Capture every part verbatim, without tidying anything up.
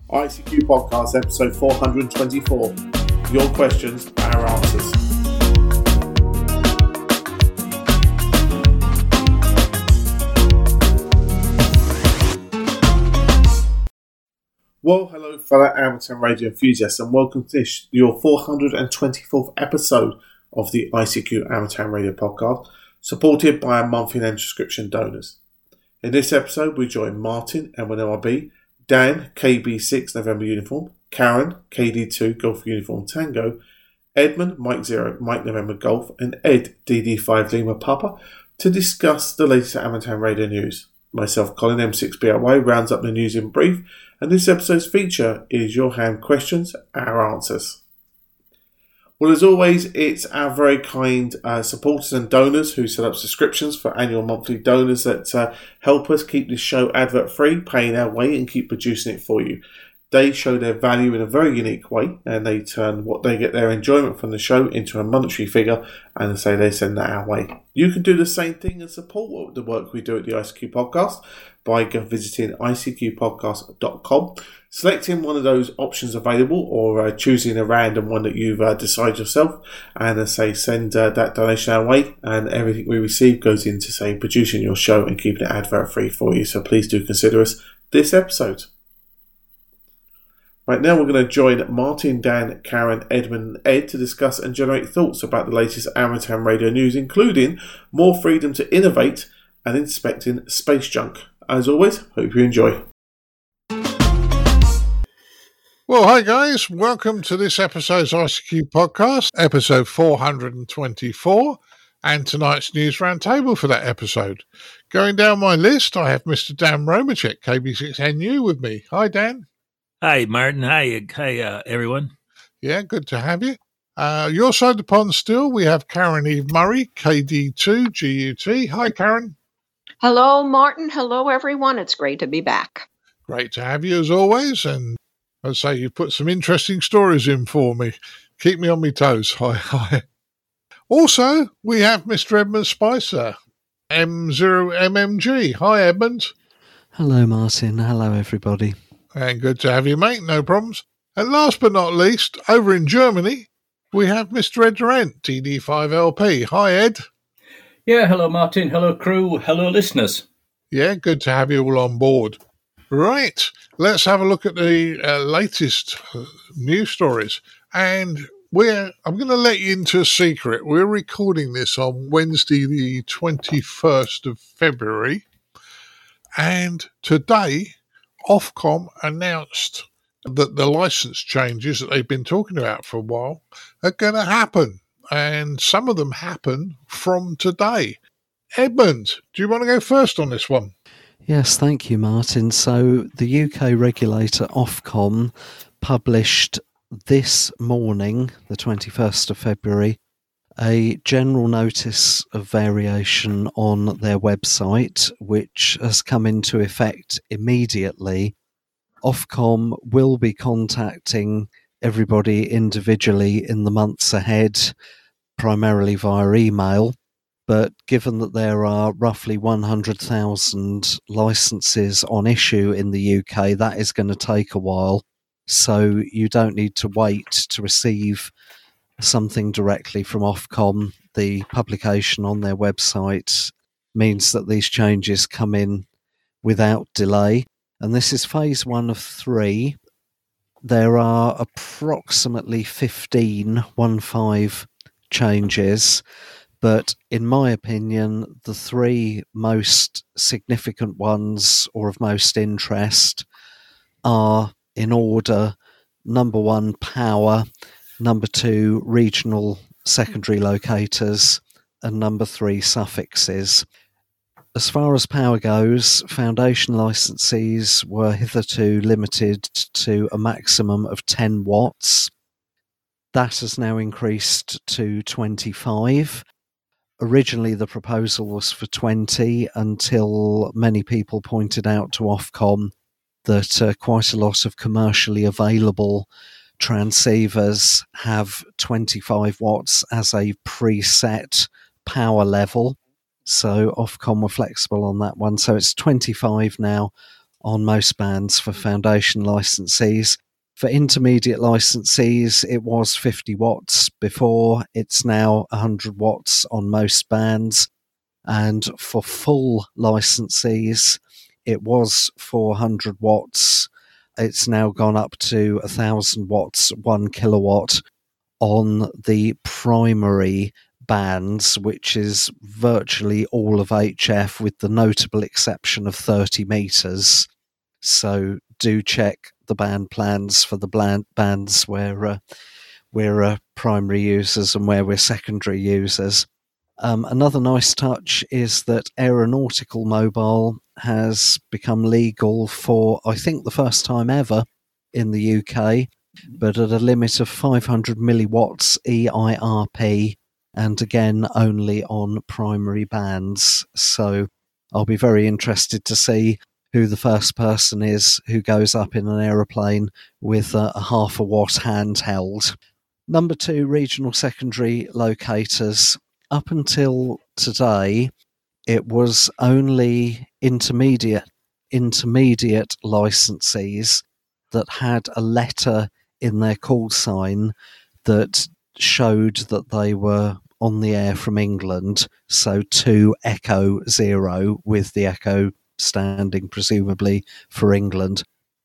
I C Q Podcast, episode four hundred twenty-four. Your questions, our answers. Well, hello, fellow amateur radio enthusiasts, and welcome to this, your four hundred twenty-fourth episode of the I C Q Amateur Radio Podcast, supported by our monthly and subscription donors. In this episode, we join Martin, M one L R B, Dan, K B six November Uniform, Karen, K D two Golf Uniform Tango, Edmund, Mike zero Mike November Golf, and Ed, D D five Lima Papa, to discuss the latest amateur radio news. Myself, Colin, M six B L Y, rounds up the news in brief, and this episode's feature is Your Hand Questions, Our Answers. Well, as always, it's our very kind uh, supporters and donors who set up subscriptions for annual monthly donors that uh, help us keep this show advert-free, paying our way and keep producing it for you. They show their value in a very unique way, and they turn what they get their enjoyment from the show into a monetary figure, and say they send that our way. You can do the same thing and support the work we do at the I C Q Podcast by visiting I C Q podcast dot com, selecting one of those options available, or uh, choosing a random one that you've uh, decided yourself, and uh, say send uh, that donation our way, and everything we receive goes into, say, producing your show and keeping it advert free for you. So please do consider us this episode. Right now, we're going to join Martin, Dan, Karen, Edmund, and Ed to discuss and generate thoughts about the latest amateur radio news, including more freedom to innovate and inspecting space junk. As always, hope you enjoy. Well, hi guys, welcome to this episode's I C Q Podcast, episode four hundred twenty-four, and tonight's News Roundtable for that episode. Going down my list, I have Mister Dan Romacek, K B six N U, with me. Hi, Dan. Hi, Martin. Hi, hi, uh, everyone. Yeah, good to have you. Uh, your side of the pond still, we have Karen Eve Murray, K D two G U T. Hi, Karen. Hello, Martin. Hello, everyone. It's great to be back. Great to have you as always, and I'd say you put some interesting stories in for me. Keep me on my toes. Hi, hi. Also, we have Mister Edmund Spicer, M zero M M G. Hi, Edmund. Hello, Martin. Hello, everybody. And good to have you, mate. No problems. And last but not least, over in Germany, we have Mister Ed Durant, T D five L P. Hi, Ed. Yeah, hello, Martin. Hello, crew. Hello, listeners. Yeah, good to have you all on board. Right, let's have a look at the uh, latest uh, news stories. And we're I'm going to let you into a secret. We're recording this on Wednesday, the twenty-first of February. And today, Ofcom announced that the license changes that they've been talking about for a while are going to happen. And some of them happen from today. Edmund, do you want to go first on this one? Yes, thank you, Martin. So the U K regulator Ofcom published this morning, the twenty-first of February, a general notice of variation on their website, which has come into effect immediately. Ofcom will be contacting everybody individually in the months ahead, primarily via email. But given that there are roughly one hundred thousand licenses on issue in the U K, that is going to take a while. So you don't need to wait to receive something directly from Ofcom. The publication on their website means that these changes come in without delay. And this is phase one of three. There are approximately fifteen, one five changes. But in my opinion, the three most significant ones or of most interest are, in order, number one, power, number two, regional secondary locators, and number three, suffixes. As far as power goes, foundation licensees were hitherto limited to a maximum of ten watts. That has now increased to twenty-five. Originally, the proposal was for twenty, until many people pointed out to Ofcom that uh, quite a lot of commercially available transceivers have twenty-five watts as a preset power level. So Ofcom were flexible on that one. So it's twenty-five now on most bands for foundation licensees. For intermediate licensees, it was fifty watts before. It's now one hundred watts on most bands. And for full licensees, it was four hundred watts. It's now gone up to one thousand watts, one kilowatt on the primary bands, which is virtually all of H F with the notable exception of thirty metres. So do check the band plans for the bland bands where uh, we're uh, primary users and where we're secondary users. Um, another nice touch is that aeronautical mobile has become legal for, I think, the first time ever in the U K, but at a limit of five hundred milliwatts E I R P, and again only on primary bands. So I'll be very interested to see who the first person is who goes up in an aeroplane with a, a half a watt handheld. Number two, regional secondary locators. Up until today, it was only intermediate intermediate licensees that had a letter in their call sign that showed that they were on the air from England, so to Echo Zero, with the Echo standing presumably for England.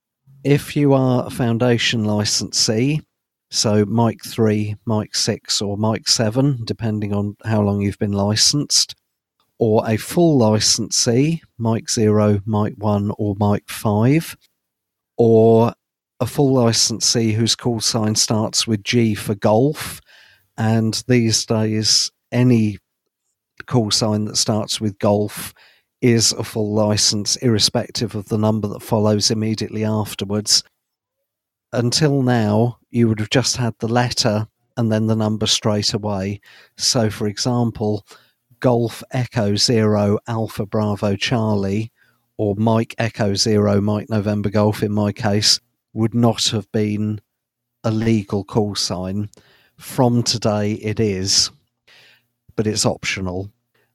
If you are a foundation licensee, so Mike three, Mike six or Mike seven, depending on how long you've been licensed, or a full licensee, Mike zero, Mike one or Mike five, or a full licensee whose call sign starts with G for golf, and these days any call sign that starts with golf is a full license, irrespective of the number that follows immediately afterwards. Until now, you would have just had the letter and then the number straight away. So, for example, Golf Echo Zero Alpha Bravo Charlie, or Mike Echo Zero Mike November Golf in my case, would not have been a legal call sign. From today it is, but it's optional.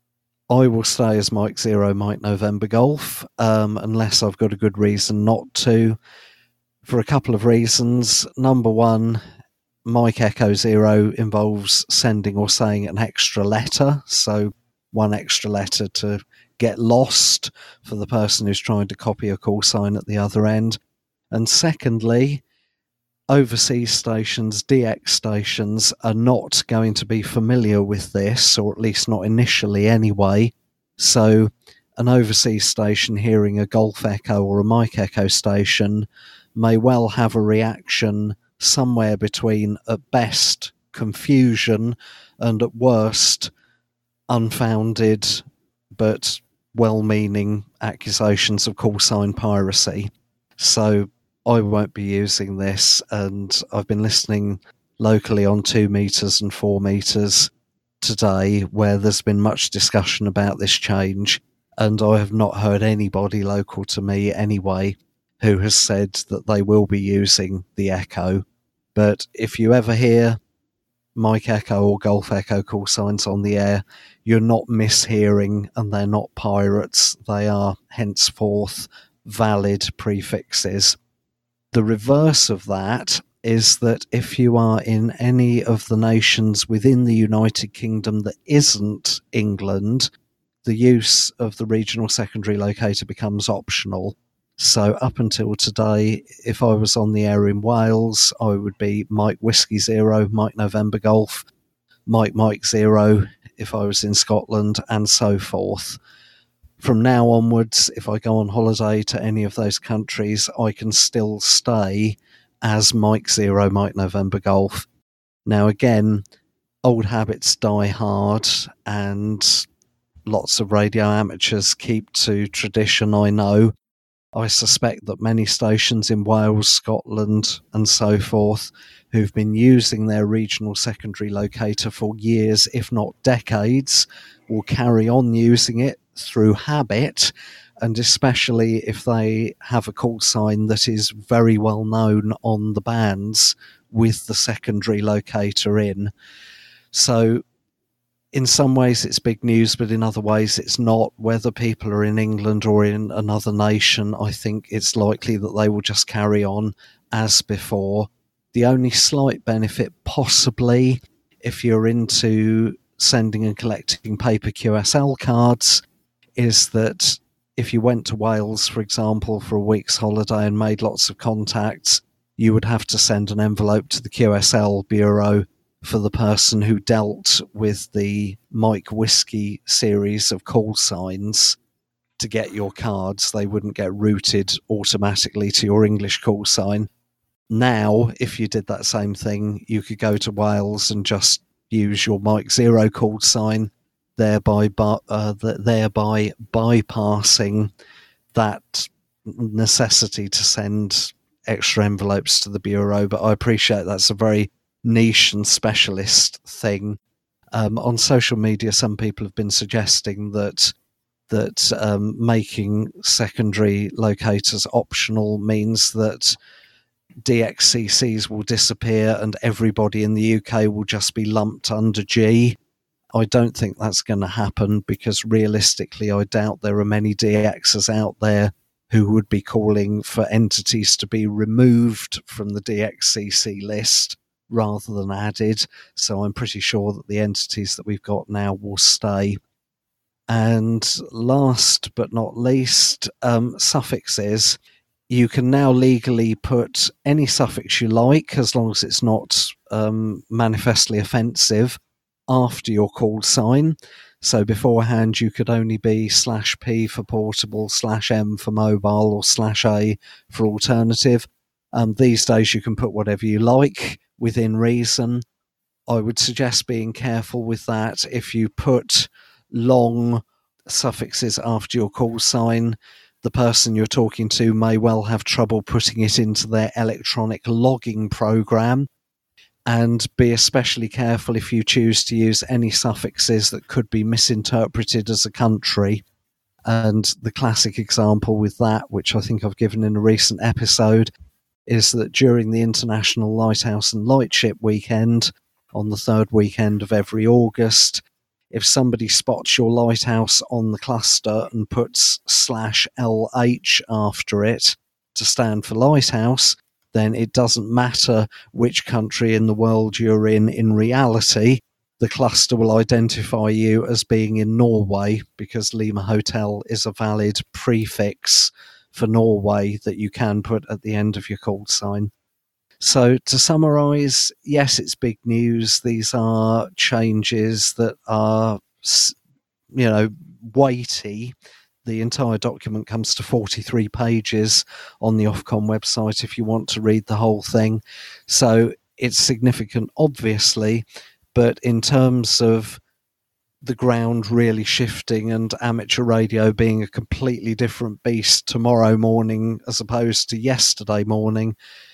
I will stay as Mike Zero Mike November Golf, um, unless I've got a good reason not to, for a couple of reasons. Number one, Mike Echo Zero involves sending or saying an extra letter, so one extra letter to get lost for the person who's trying to copy a call sign at the other end. And secondly, overseas stations, D X stations, are not going to be familiar with this, or at least not initially anyway. So an overseas station hearing a Golf Echo or a Mike Echo station may well have a reaction somewhere between, at best, confusion and at worst, unfounded but well-meaning accusations of call sign piracy. So I won't be using this, and I've been listening locally on two meters and four meters today where there's been much discussion about this change, and I have not heard anybody local to me anyway who has said that they will be using the Echo. But if you ever hear Mike Echo or Golf Echo call signs on the air, you're not mishearing, and they're not pirates. They are henceforth valid prefixes. The reverse of that is that if you are in any of the nations within the United Kingdom that isn't England, the use of the regional secondary locator becomes optional. So up until today, if I was on the air in Wales, I would be Mike Whiskey Zero, Mike November Golf, Mike Mike Zero if I was in Scotland, and so forth. From now onwards, if I go on holiday to any of those countries, I can still stay as Mike Zero, Mike November Golf. Now again, old habits die hard, and lots of radio amateurs keep to tradition, I know. I suspect that many stations in Wales, Scotland, and so forth, who've been using their regional secondary locator for years, if not decades, will carry on using it through habit, and especially if they have a call sign that is very well known on the bands with the secondary locator in. So in some ways it's big news, but in other ways it's not. Whether people are in England or in another nation, I think it's likely that they will just carry on as before. The only slight benefit, possibly, if you're into sending and collecting paper Q S L cards, is that if you went to Wales, for example, for a week's holiday and made lots of contacts, you would have to send an envelope to the Q S L Bureau for the person who dealt with the Mike Whiskey series of call signs to get your cards. They wouldn't get routed automatically to your English call sign. Now, if you did that same thing, you could go to Wales and just use your Mike Zero call sign, thereby uh, thereby bypassing that necessity to send extra envelopes to the Bureau. But I appreciate that's a very niche and specialist thing. Um, on social media, some people have been suggesting that that um, making secondary locators optional means that D X C Cs will disappear and everybody in the U K will just be lumped under G. I don't think that's going to happen, because realistically I doubt there are many D Xs out there who would be calling for entities to be removed from the D X C C list rather than added. So I'm pretty sure that the entities that we've got now will stay. And last but not least, um, suffixes. You can now legally put any suffix you like, as long as it's not um, manifestly offensive, after your call sign. So beforehand, you could only be slash P for portable, slash M for mobile, or slash A for alternative. Um, these days, you can put whatever you like within reason. I would suggest being careful with that. If you put long suffixes after your call sign, the person you're talking to may well have trouble putting it into their electronic logging program. And be especially careful if you choose to use any suffixes that could be misinterpreted as a country. And the classic example with that, which I think I've given in a recent episode, is that during the International Lighthouse and Lightship weekend, on the third weekend of every August, if somebody spots your lighthouse on the cluster and puts slash L H after it to stand for lighthouse, then it doesn't matter which country in the world you're in. In reality, the cluster will identify you as being in Norway, because Lima Hotel is a valid prefix for Norway that you can put at the end of your call sign. So to summarise, yes, it's big news. These are changes that are, you know, weighty. The entire document comes to forty-three pages on the Ofcom website if you want to read the whole thing. So it's significant, obviously, but in terms of the ground really shifting and amateur radio being a completely different beast tomorrow morning as opposed to yesterday morning,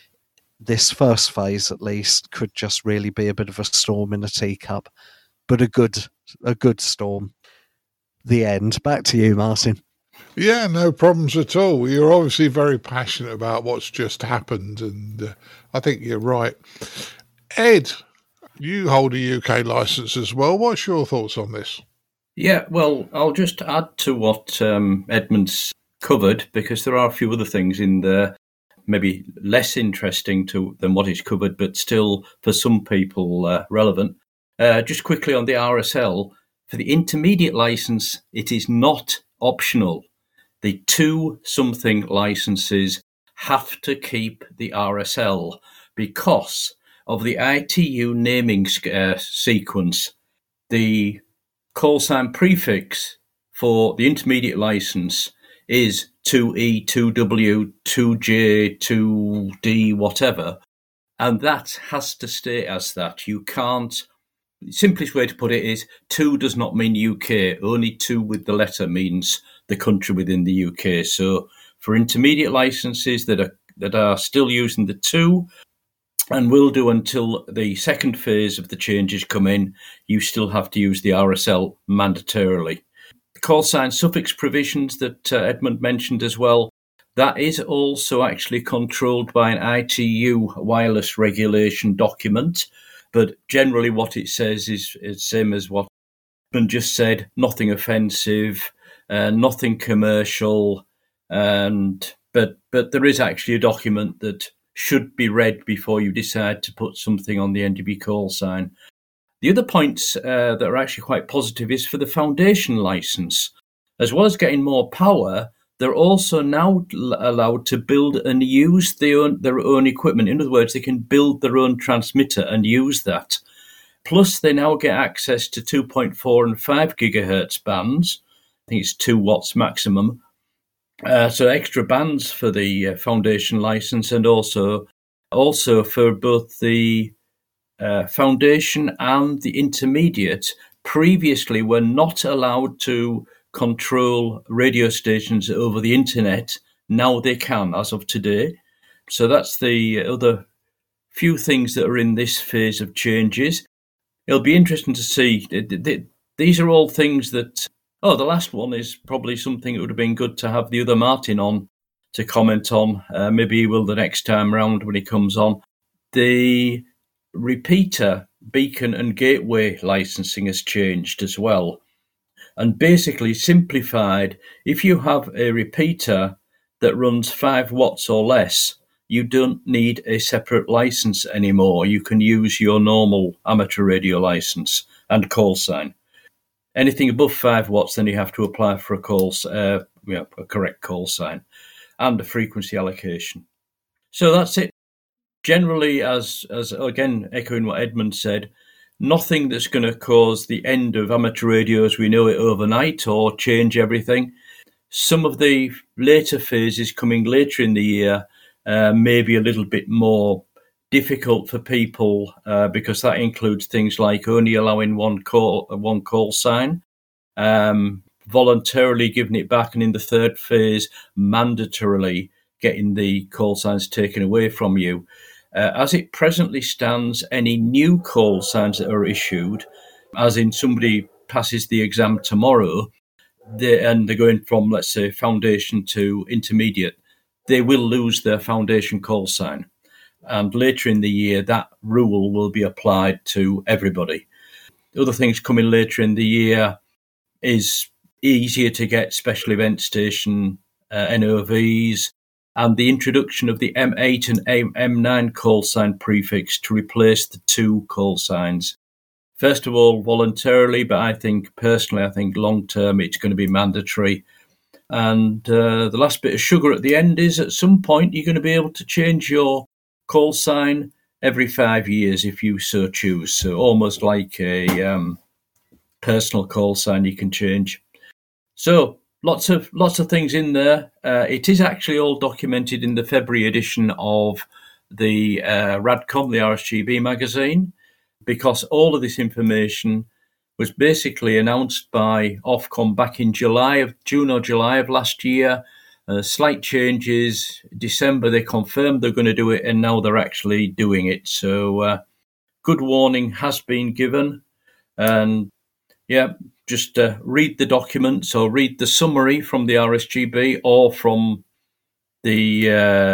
this first phase at least could just really be a bit of a storm in a teacup, but a good a good storm. The end. Back to you, Martin. Yeah, no problems at all. You're obviously very passionate about what's just happened, and uh, I think you're right. Ed, you hold a U K licence as well. What's your thoughts on this? Yeah, well, I'll just add to what um, Edmund's covered, because there are a few other things in there, maybe less interesting to than what is covered, but still for some people uh, relevant. Uh, just quickly on the R S L, for the intermediate licence, it is not optional. The two something licences have to keep the R S L because of the I T U naming uh, sequence. The call sign prefix for the intermediate licence is two E, two W, two J, two D, whatever, and that has to stay as that. You can't. The simplest way to put it is two does not mean U K. Only two with the letter means the country within the U K. So for intermediate licenses that are that are still using the two, and will do until the second phase of the changes come in, you still have to use the R S L mandatorily. The call sign suffix provisions that uh, Edmund mentioned as well, that is also actually controlled by an I T U wireless regulation document. But generally what it says is the same as what and just said nothing offensive, uh, nothing commercial, and but but there is actually a document that should be read before you decide to put something on the N D B call sign. The other points uh, that are actually quite positive is for the foundation license. As well as getting more power, they're also now allowed to build and use their own, their own equipment. In other words, they can build their own transmitter and use that. Plus, they now get access to two point four and five gigahertz bands. I think it's two watts maximum. Uh, so extra bands for the uh, foundation license, and also also for both the uh, foundation and the intermediate. Previously, were not allowed to control radio stations over the internet. Now they can, as of today. So that's the other few things that are in this phase of changes. It'll be interesting to see. These are all things that... Oh, the last one is probably something that would have been good to have the other Martin on to comment on. Uh, maybe he will the next time round when he comes on. The repeater, beacon and gateway licensing has changed as well. And basically simplified, if you have a repeater that runs five watts or less, you don't need a separate license anymore. You can use your normal amateur radio license and call sign. Anything above five watts, then you have to apply for a call, uh, you know, a correct call sign and a frequency allocation. So that's it. Generally, as as again echoing what Edmund said, nothing that's going to cause the end of amateur radio as we know it overnight or change everything. Some of the later phases coming later in the year uh, may be a little bit more difficult for people uh, because that includes things like only allowing one call, one call sign, um, voluntarily giving it back, and in the third phase, mandatorily getting the call signs taken away from you. Uh, as it presently stands, any new call signs that are issued, as in somebody passes the exam tomorrow, they, and they're going from, let's say, foundation to intermediate, they will lose their foundation call sign. And later in the year, that rule will be applied to everybody. The other things coming later in the year is easier to get special event station uh, N O Vs, and the introduction of the M eight and M nine call sign prefix to replace the two call signs. First of all, voluntarily, but I think personally, I think long term it's going to be mandatory. And uh, the last bit of sugar at the end is at some point you're going to be able to change your call sign every five years if you so choose. So almost like a um, personal call sign you can change. So lots of lots of things in there. Uh, it is actually all documented in the February edition of the uh, RADCOM, the R S G B magazine, because all of this information was basically announced by Ofcom back in July of June or July of last year. Uh, slight changes. December they confirmed they're going to do it, and now they're actually doing it. So uh, good warning has been given, and yeah, just uh, read the documents or read the summary from the R S G B or from the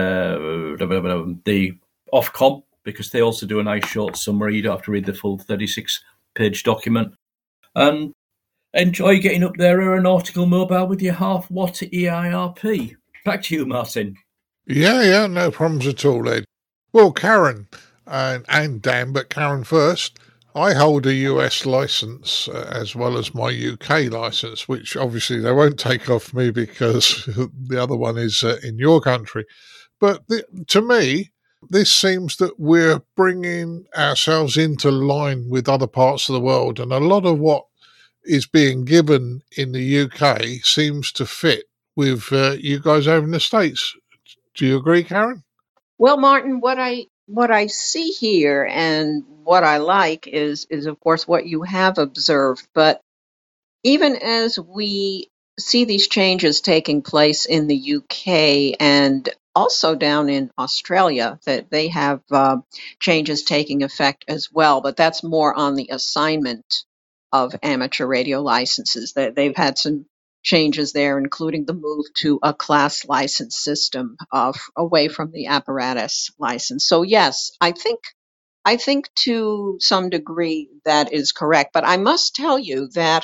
uh, the Ofcom, because they also do a nice short summary. You don't have to read the full thirty-six page document. And enjoy getting up there aeronautical mobile with your half watt E I R P. Back to you, Martin. Yeah, yeah, no problems at all, Ed. Well, Karen and, and Dan, but Karen first. I hold a U S license uh, as well as my U K license, which obviously they won't take off me because the other one is uh, in your country. But the, to me, this seems that we're bringing ourselves into line with other parts of the world, and a lot of what is being given in the U K seems to fit with uh, you guys over in the States. Do you agree, Karen? Well, Martin, what I what I see here and what I like is is of course what you have observed, but even as we see these changes taking place in the U K and also down in Australia, that they have uh, changes taking effect as well, but that's more on the assignment of amateur radio licenses. That they've had some changes there, including the move to a class license system uh, away from the apparatus license. So yes, I think I think to some degree that is correct. But I must tell you that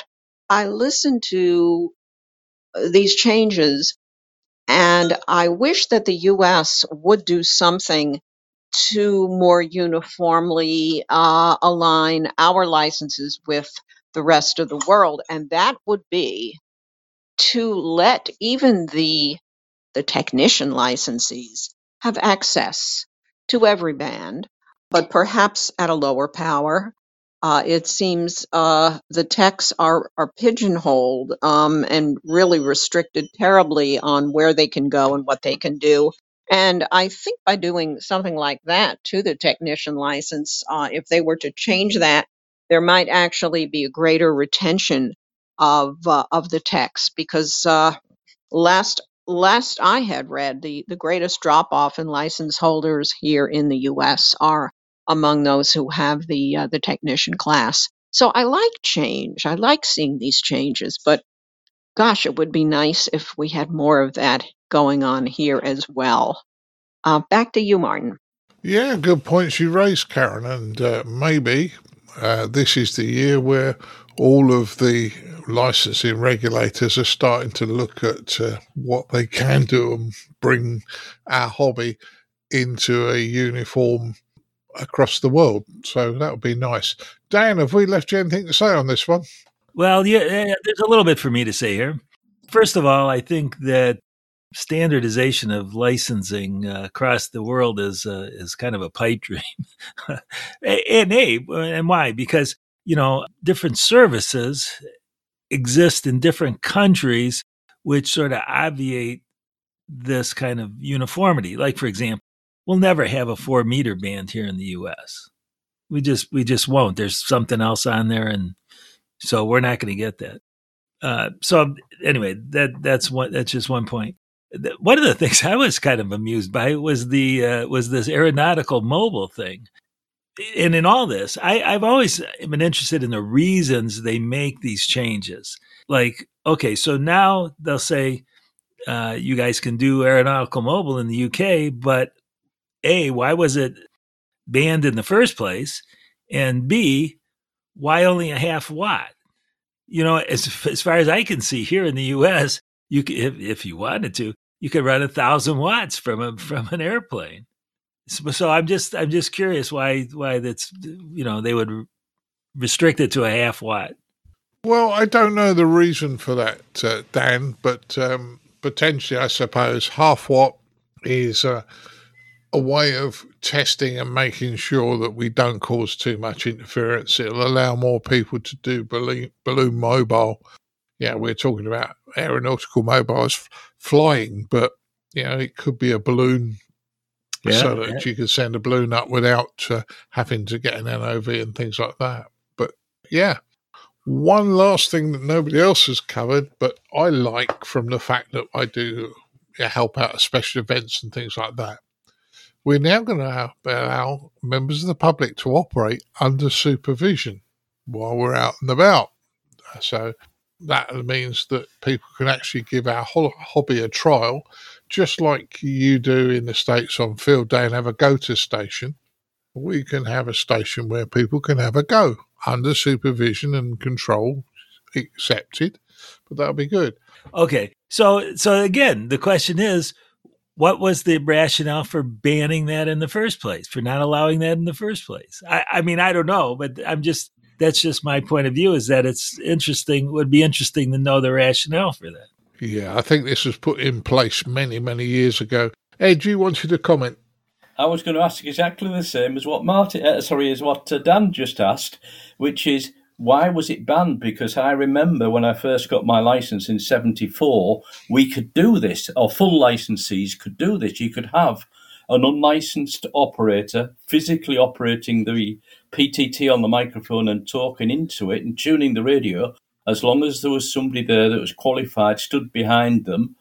I listened to these changes, and I wish that the U S would do something to more uniformly uh, align our licenses with the rest of the world, and that would be to let even the the technician licensees have access to every band, but perhaps at a lower power. Uh, it seems uh, the techs are, are pigeonholed um, and really restricted terribly on where they can go and what they can do. And I think by doing something like that to the technician license, uh, if they were to change that, there might actually be a greater retention of uh, of the techs, because uh, Last last I had read, the, the greatest drop off in license holders here in the U S are among those who have the uh, the technician class. So I like change. I like seeing these changes, but gosh, it would be nice if we had more of that going on here as well. Uh, back to you, Martin. Yeah, good points you raised, Karen. And uh, maybe uh, this is the year where all of the licensing regulators are starting to look at uh, what they can do and bring our hobby into a uniform across the world. So that would be nice. Dan, have we left you anything to say on this one? Well, yeah, yeah, there's a little bit for me to say here. First of all, I think that standardization of licensing uh, across the world is uh, is kind of a pipe dream. and hey, and why? Because, you know, different services exist in different countries, which sort of obviate this kind of uniformity. Like, for example, we'll never have a four meter band here in the U S. We just we just won't. There's something else on there, and so we're not going to get that. Uh, so anyway, that that's one. That's just one point. One of the things I was kind of amused by was the uh, was this aeronautical mobile thing. And in all this, I, I've always been interested in the reasons they make these changes. Like, okay, so now they'll say uh, you guys can do aeronautical mobile in the U K, but A, why was it banned in the first place? And B, why only a half watt? You know, as as far as I can see, here in the U S, you could, if, if you wanted to, you could run a thousand watts from a from an airplane. So, so I'm just I'm just curious why why that's, you know, they would restrict it to a half watt. Well, I don't know the reason for that, uh, Dan, but um, potentially, I suppose, half watt is uh, a way of testing and making sure that we don't cause too much interference. It'll allow more people to do balloon, balloon mobile. Yeah, we're talking about aeronautical mobiles flying, but, you know, it could be a balloon, yeah, so that yeah. you can send a balloon up without uh, having to get an N O V and things like that. But, yeah. One last thing that nobody else has covered, but I like from the fact that I do help out at special events and things like that. We're now going to allow members of the public to operate under supervision while we're out and about. So that means that people can actually give our hobby a trial, just like you do in the States on field day and have a go-to station. We can have a station where people can have a go under supervision and control, accepted, but that'll be good. Okay. So, so again, the question is, what was the rationale for banning that in the first place, for not allowing that in the first place? I, I mean, I don't know, but I'm just, that's just my point of view, is that it's interesting, would be interesting to know the rationale for that. Yeah, I think this was put in place many, many years ago. Ed, you wanted to comment? I was going to ask exactly the same as what Martin, uh, sorry, as what uh, Dan just asked, which is, why was it banned? Because I remember when I first got my license in seventy-four, we could do this, or full licensees could do this. You could have an unlicensed operator physically operating the P T T on the microphone and talking into it and tuning the radio, as long as there was somebody there that was qualified, stood behind them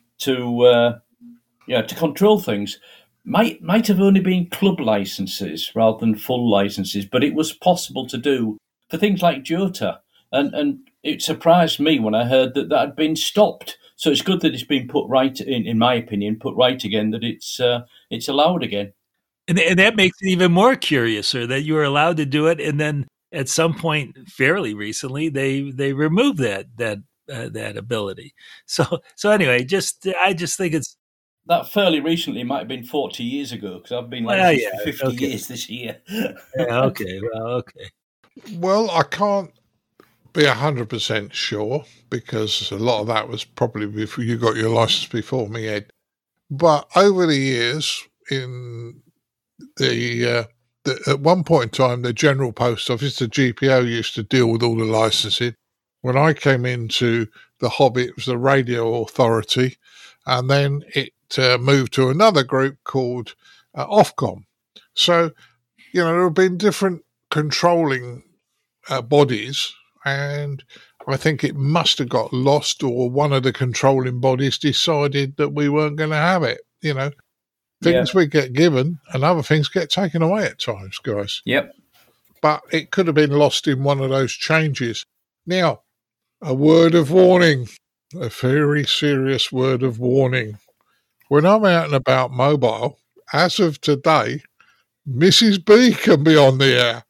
to, uh, yeah, to control things. Might might have only been club licenses rather than full licenses, but it was possible to do for things like Jota. And and it surprised me when I heard that that had been stopped. So it's good that it's been put right, in, in my opinion, put right again, that it's uh, it's allowed again. And, and that makes it even more curiouser that you were allowed to do it, and then at some point fairly recently, they they removed that that uh, that ability. So so anyway, just I just think it's that fairly recently might have been forty years ago, because I've been well, licensed yeah, for fifty okay. years this year. Yeah, okay, well, okay. Well, I can't be one hundred percent sure, because a lot of that was probably before you got your license before me, Ed. But over the years, in the, uh, the at one point in time, the General Post Office, the G P O, used to deal with all the licensing. When I came into the hobby, it was the Radio Authority, and then it uh, moved to another group called uh, Ofcom. So, you know, there have been different controlling uh, bodies, and I think it must have got lost, or one of the controlling bodies decided that we weren't going to have it. You know, things Yeah. we get given and other things get taken away at times, guys. Yep. But it could have been lost in one of those changes. Now, a word of warning, a very serious word of warning. When I'm out and about mobile, as of today, Missus B can be on the air.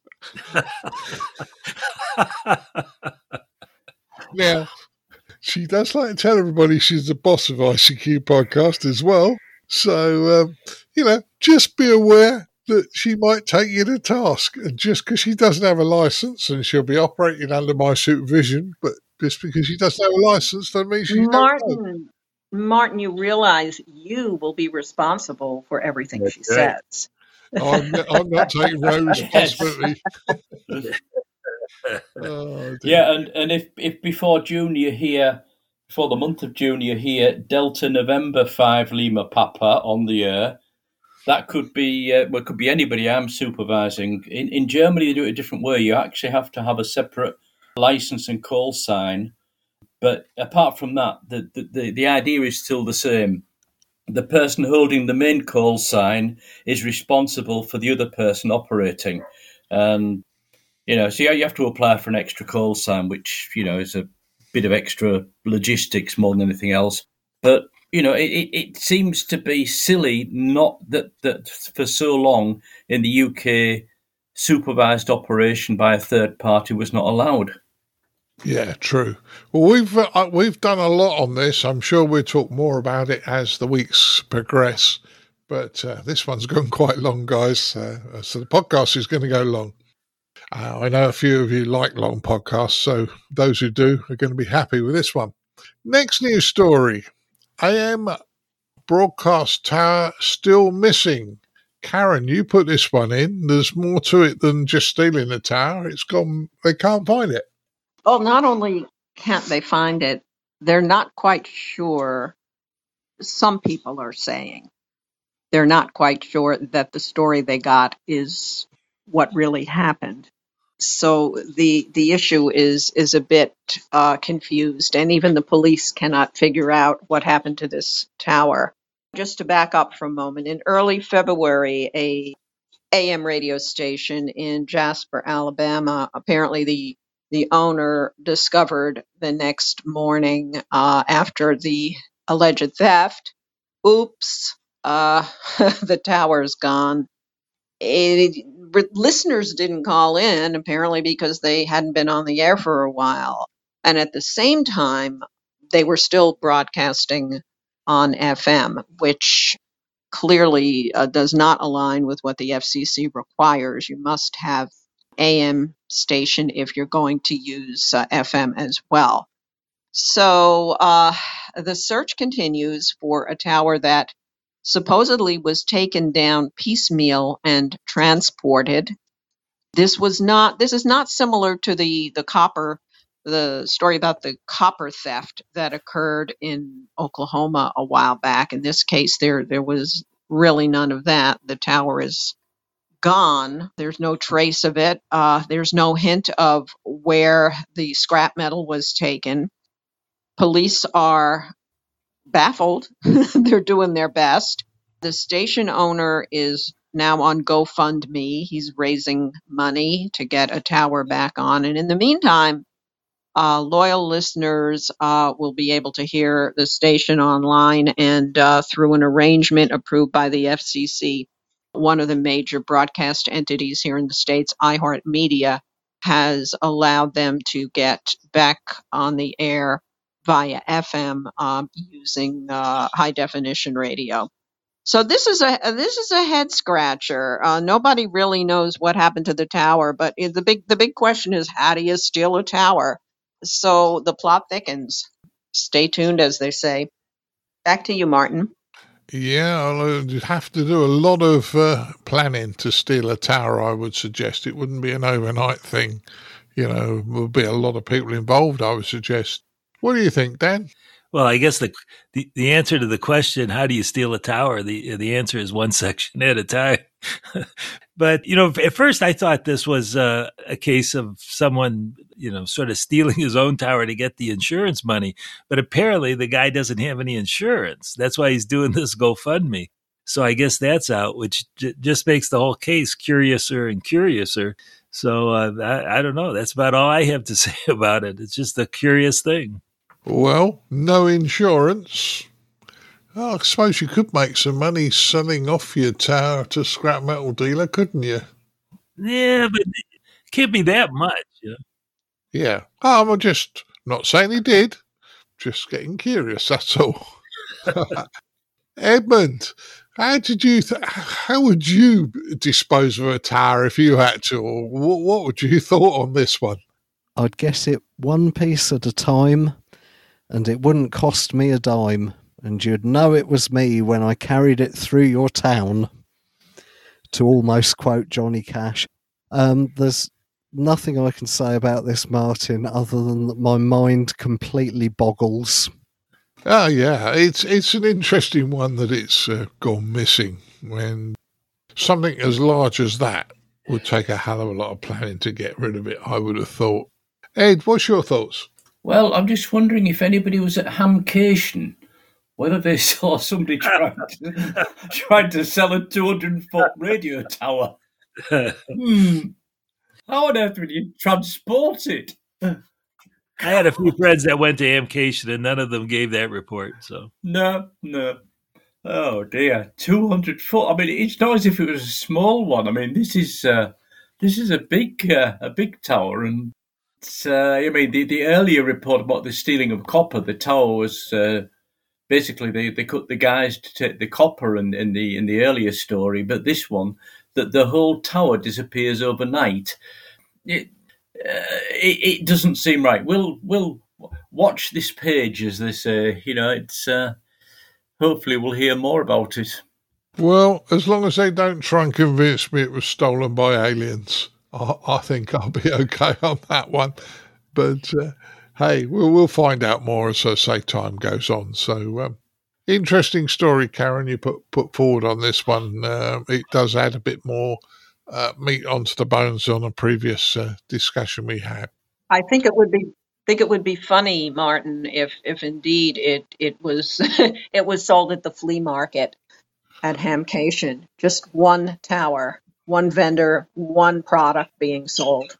Now, she does like to tell everybody she's the boss of I C Q Podcast as well. So, um, you know, just be aware that she might take you to task. And just because she doesn't have a license, and she'll be operating under my supervision, but just because she doesn't have a license doesn't mean she don't know. Martin, Martin, you realize you will be responsible for everything That's she right. says. I'm, I'm not taking no Yes. responsibility. Oh, dear. Yeah, and, and if, if before June you hear, before the month of June you hear Delta November five Lima Papa on the air, that could be, uh, well, it could be anybody I'm supervising. In, in Germany, they do it a different way. You actually have to have a separate license and call sign. But apart from that, the, the, the, the idea is still the same. The person holding the main call sign is responsible for the other person operating. And, you know, so you have to apply for an extra call sign, which, you know, is a bit of extra logistics more than anything else. But, you know, it, it, it seems to be silly not that, that for so long in the U K, supervised operation by a third party was not allowed. Yeah, true. Well, we've uh, we've done a lot on this. I'm sure we'll talk more about it as the weeks progress. But uh, this one's gone quite long, guys. Uh, so the podcast is going to go long. Uh, I know a few of you like long podcasts, so those who do are going to be happy with this one. Next news story. A M broadcast tower still missing. Karen, you put this one in. There's more to it than just stealing the tower. It's gone. They can't find it. Well, not only can't they find it, they're not quite sure. Some people are saying they're not quite sure that the story they got is what really happened. So the the issue is is a bit uh, confused, and even the police cannot figure out what happened to this tower. Just to back up for a moment, in early February, a A M radio station in Jasper, Alabama, apparently the the owner discovered the next morning uh, after the alleged theft, oops, uh, the tower's gone. It, listeners didn't call in, apparently because they hadn't been on the air for a while. And at the same time, they were still broadcasting on F M, which clearly uh, does not align with what the F C C requires. You must have A M station if you're going to use uh, F M as well. So uh, the search continues for a tower that supposedly was taken down piecemeal and transported. This was not. This is not similar to the the copper, the story about the copper theft that occurred in Oklahoma a while back. In this case, there there was really none of that. The tower is gone. There's no trace of it. Uh, there's no hint of where the scrap metal was taken. Police are baffled. They're doing their best. The station owner is now on GoFundMe. He's raising money to get a tower back on. And in the meantime, uh, loyal listeners uh, will be able to hear the station online and uh, through an arrangement approved by the F C C, one of the major broadcast entities here in the States, iHeartMedia, has allowed them to get back on the air via F M um, using uh, high definition radio. So this is a this is a head scratcher. Uh, nobody really knows what happened to the tower, but the big the big question is, how do you steal a tower? So the plot thickens. Stay tuned, as they say. Back to you, Martin. Yeah, you'd have to do a lot of uh, planning to steal a tower, I would suggest. It wouldn't be an overnight thing. You know, there would be a lot of people involved, I would suggest. What do you think, Dan? Well, I guess the, the the answer to the question, how do you steal a tower? The the answer is one section at a time. But, you know, at first I thought this was uh, a case of someone, you know, sort of stealing his own tower to get the insurance money. But apparently the guy doesn't have any insurance. That's why he's doing this GoFundMe. So I guess that's out, which j- just makes the whole case curiouser and curiouser. So uh, I, I don't know. That's about all I have to say about it. It's just a curious thing. Well, no insurance. Oh, I suppose you could make some money selling off your tower to a scrap metal dealer, couldn't you? Yeah, but it can't be that much. You know? Yeah. Oh, I'm just not saying he did. Just getting curious, that's all. Edmund, how did you? Th- how would you dispose of a tower if you had to? Or what, what would you thought on this one? I'd guess it one piece at a time, and it wouldn't cost me a dime. And you'd know it was me when I carried it through your town, to almost quote Johnny Cash. Um, there's nothing I can say about this, Martin, other than that my mind completely boggles. Oh, yeah, it's it's an interesting one that it's uh, gone missing, when something as large as that would take a hell of a lot of planning to get rid of it, I would have thought. Ed, what's your thoughts? Well, I'm just wondering if anybody was at Hamcation, whether they saw somebody trying to, trying to sell a two hundred foot radio tower. hmm. How on earth would you transport it? I had a few friends that went to Amcation, and none of them gave that report. So No, no. Oh dear, two hundred foot. I mean, it's not as if it was a small one. I mean, this is uh, this is a big uh, a big tower, and it's, uh, I mean, the, the earlier report about the stealing of copper, the tower was. Uh, Basically, they, they cut the guys to take the copper in, in the in the earlier story, but this one, that the whole tower disappears overnight. It, uh, it it doesn't seem right. We'll we'll watch this page, as they say. You know, it's uh, hopefully we'll hear more about it. Well, as long as they don't try and convince me it was stolen by aliens, I, I think I'll be okay on that one. But. Uh, Hey, we'll, we'll find out more as I say time goes on. So, um, interesting story, Karen, you put, put forward on this one. Uh, it does add a bit more uh, meat onto the bones on a previous uh, discussion we had. I think it would be think it would be funny, Martin, if if indeed it it was it was sold at the flea market at Hamcation. Just one tower, one vendor, one product being sold.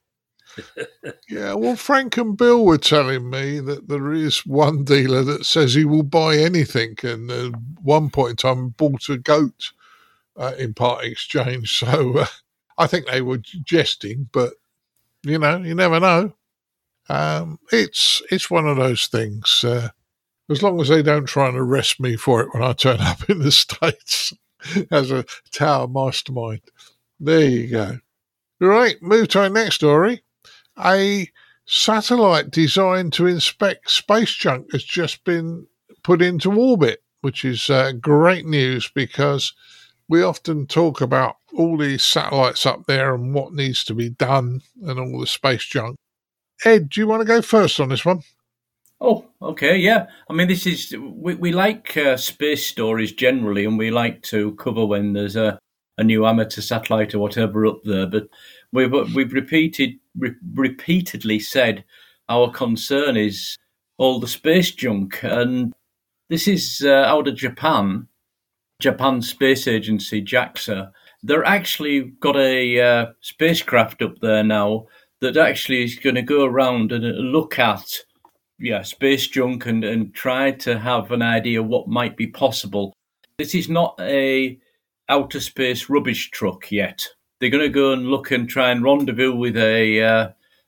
Yeah, well, Frank and Bill were telling me that there is one dealer that says he will buy anything, and at one point in time bought a goat uh, in part exchange. So uh, I think they were jesting, but you know, you never know. Um, it's it's one of those things. Uh, as long as they don't try and arrest me for it when I turn up in the States as a tower mastermind. There you go. Right, move to our next story. A satellite designed to inspect space junk has just been put into orbit, which is uh, great news, because we often talk about all these satellites up there and what needs to be done and all the space junk. Ed, do you want to go first on this one? Oh, okay, yeah. I mean, this is we, we like uh, space stories generally, and we like to cover when there's a, a new amateur satellite or whatever up there, but we've, we've repeated Re- repeatedly said our concern is all the space junk, and this is uh, out of Japan, Japan Space Agency, JAXA. They're actually got a uh, spacecraft up there now that actually is going to go around and look at yeah space junk and, and try to have an idea what might be possible. This is not a outer space rubbish truck yet. They're going to go and look and try and rendezvous with a uh,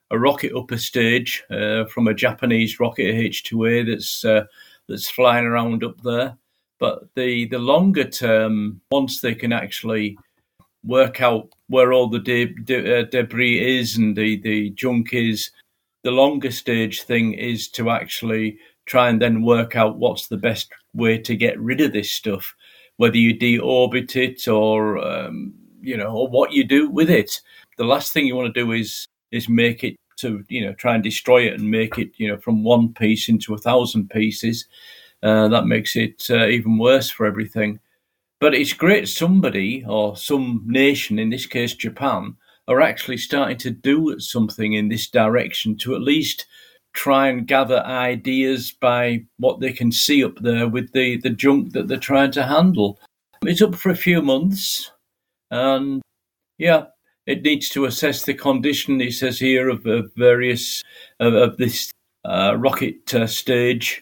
a rocket up a stage uh, from a Japanese rocket H two A that's uh, that's flying around up there. But the, the longer term, once they can actually work out where all the de- de- uh, debris is and the, the junk is, the longer stage thing is to actually try and then work out what's the best way to get rid of this stuff, whether you deorbit it or, um, you know, or what you do with it. The last thing you want to do is is make it to, you know, try and destroy it and make it, you know, from one piece into a thousand pieces. Uh, that makes it uh, even worse for everything. But it's great somebody or some nation, in this case Japan, are actually starting to do something in this direction to at least try and gather ideas by what they can see up there with the, the junk that they're trying to handle. It's up for a few months, and yeah, it needs to assess the condition, it says here, of, of various, of, of this uh, rocket uh, stage.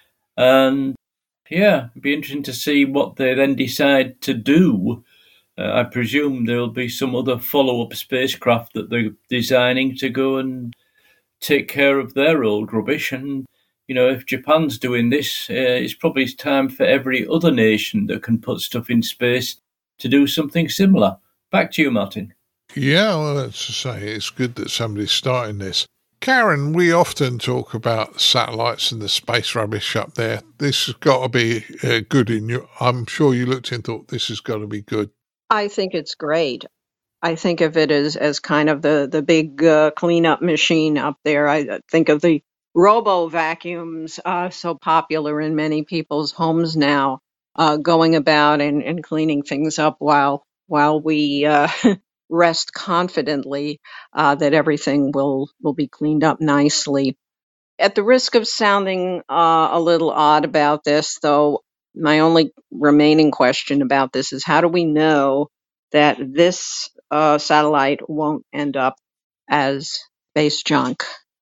And yeah, it'd be interesting to see what they then decide to do. Uh, I presume there'll be some other follow-up spacecraft that they're designing to go and take care of their old rubbish. And, you know, if Japan's doing this, uh, it's probably time for every other nation that can put stuff in space to do something similar. Back to you, Martin. Yeah, well, that's to say, it's good that somebody's starting this. Karen, we often talk about satellites and the space rubbish up there. This has got to be uh, good in you. I'm sure you looked and thought this has got to be good. I think it's great. I think of it as, as kind of the, the big uh, cleanup machine up there. I think of the robo vacuums, uh, so popular in many people's homes now, uh, going about and, and cleaning things up while while we uh, rest confidently uh, that everything will, will be cleaned up nicely. At the risk of sounding uh, a little odd about this, though, my only remaining question about this is how do we know that this uh, satellite won't end up as space junk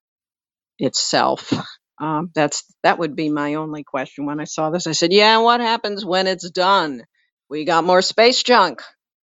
itself? Um, that's that would be my only question when I saw this. I said, "Yeah, what happens when it's done? We got more space junk."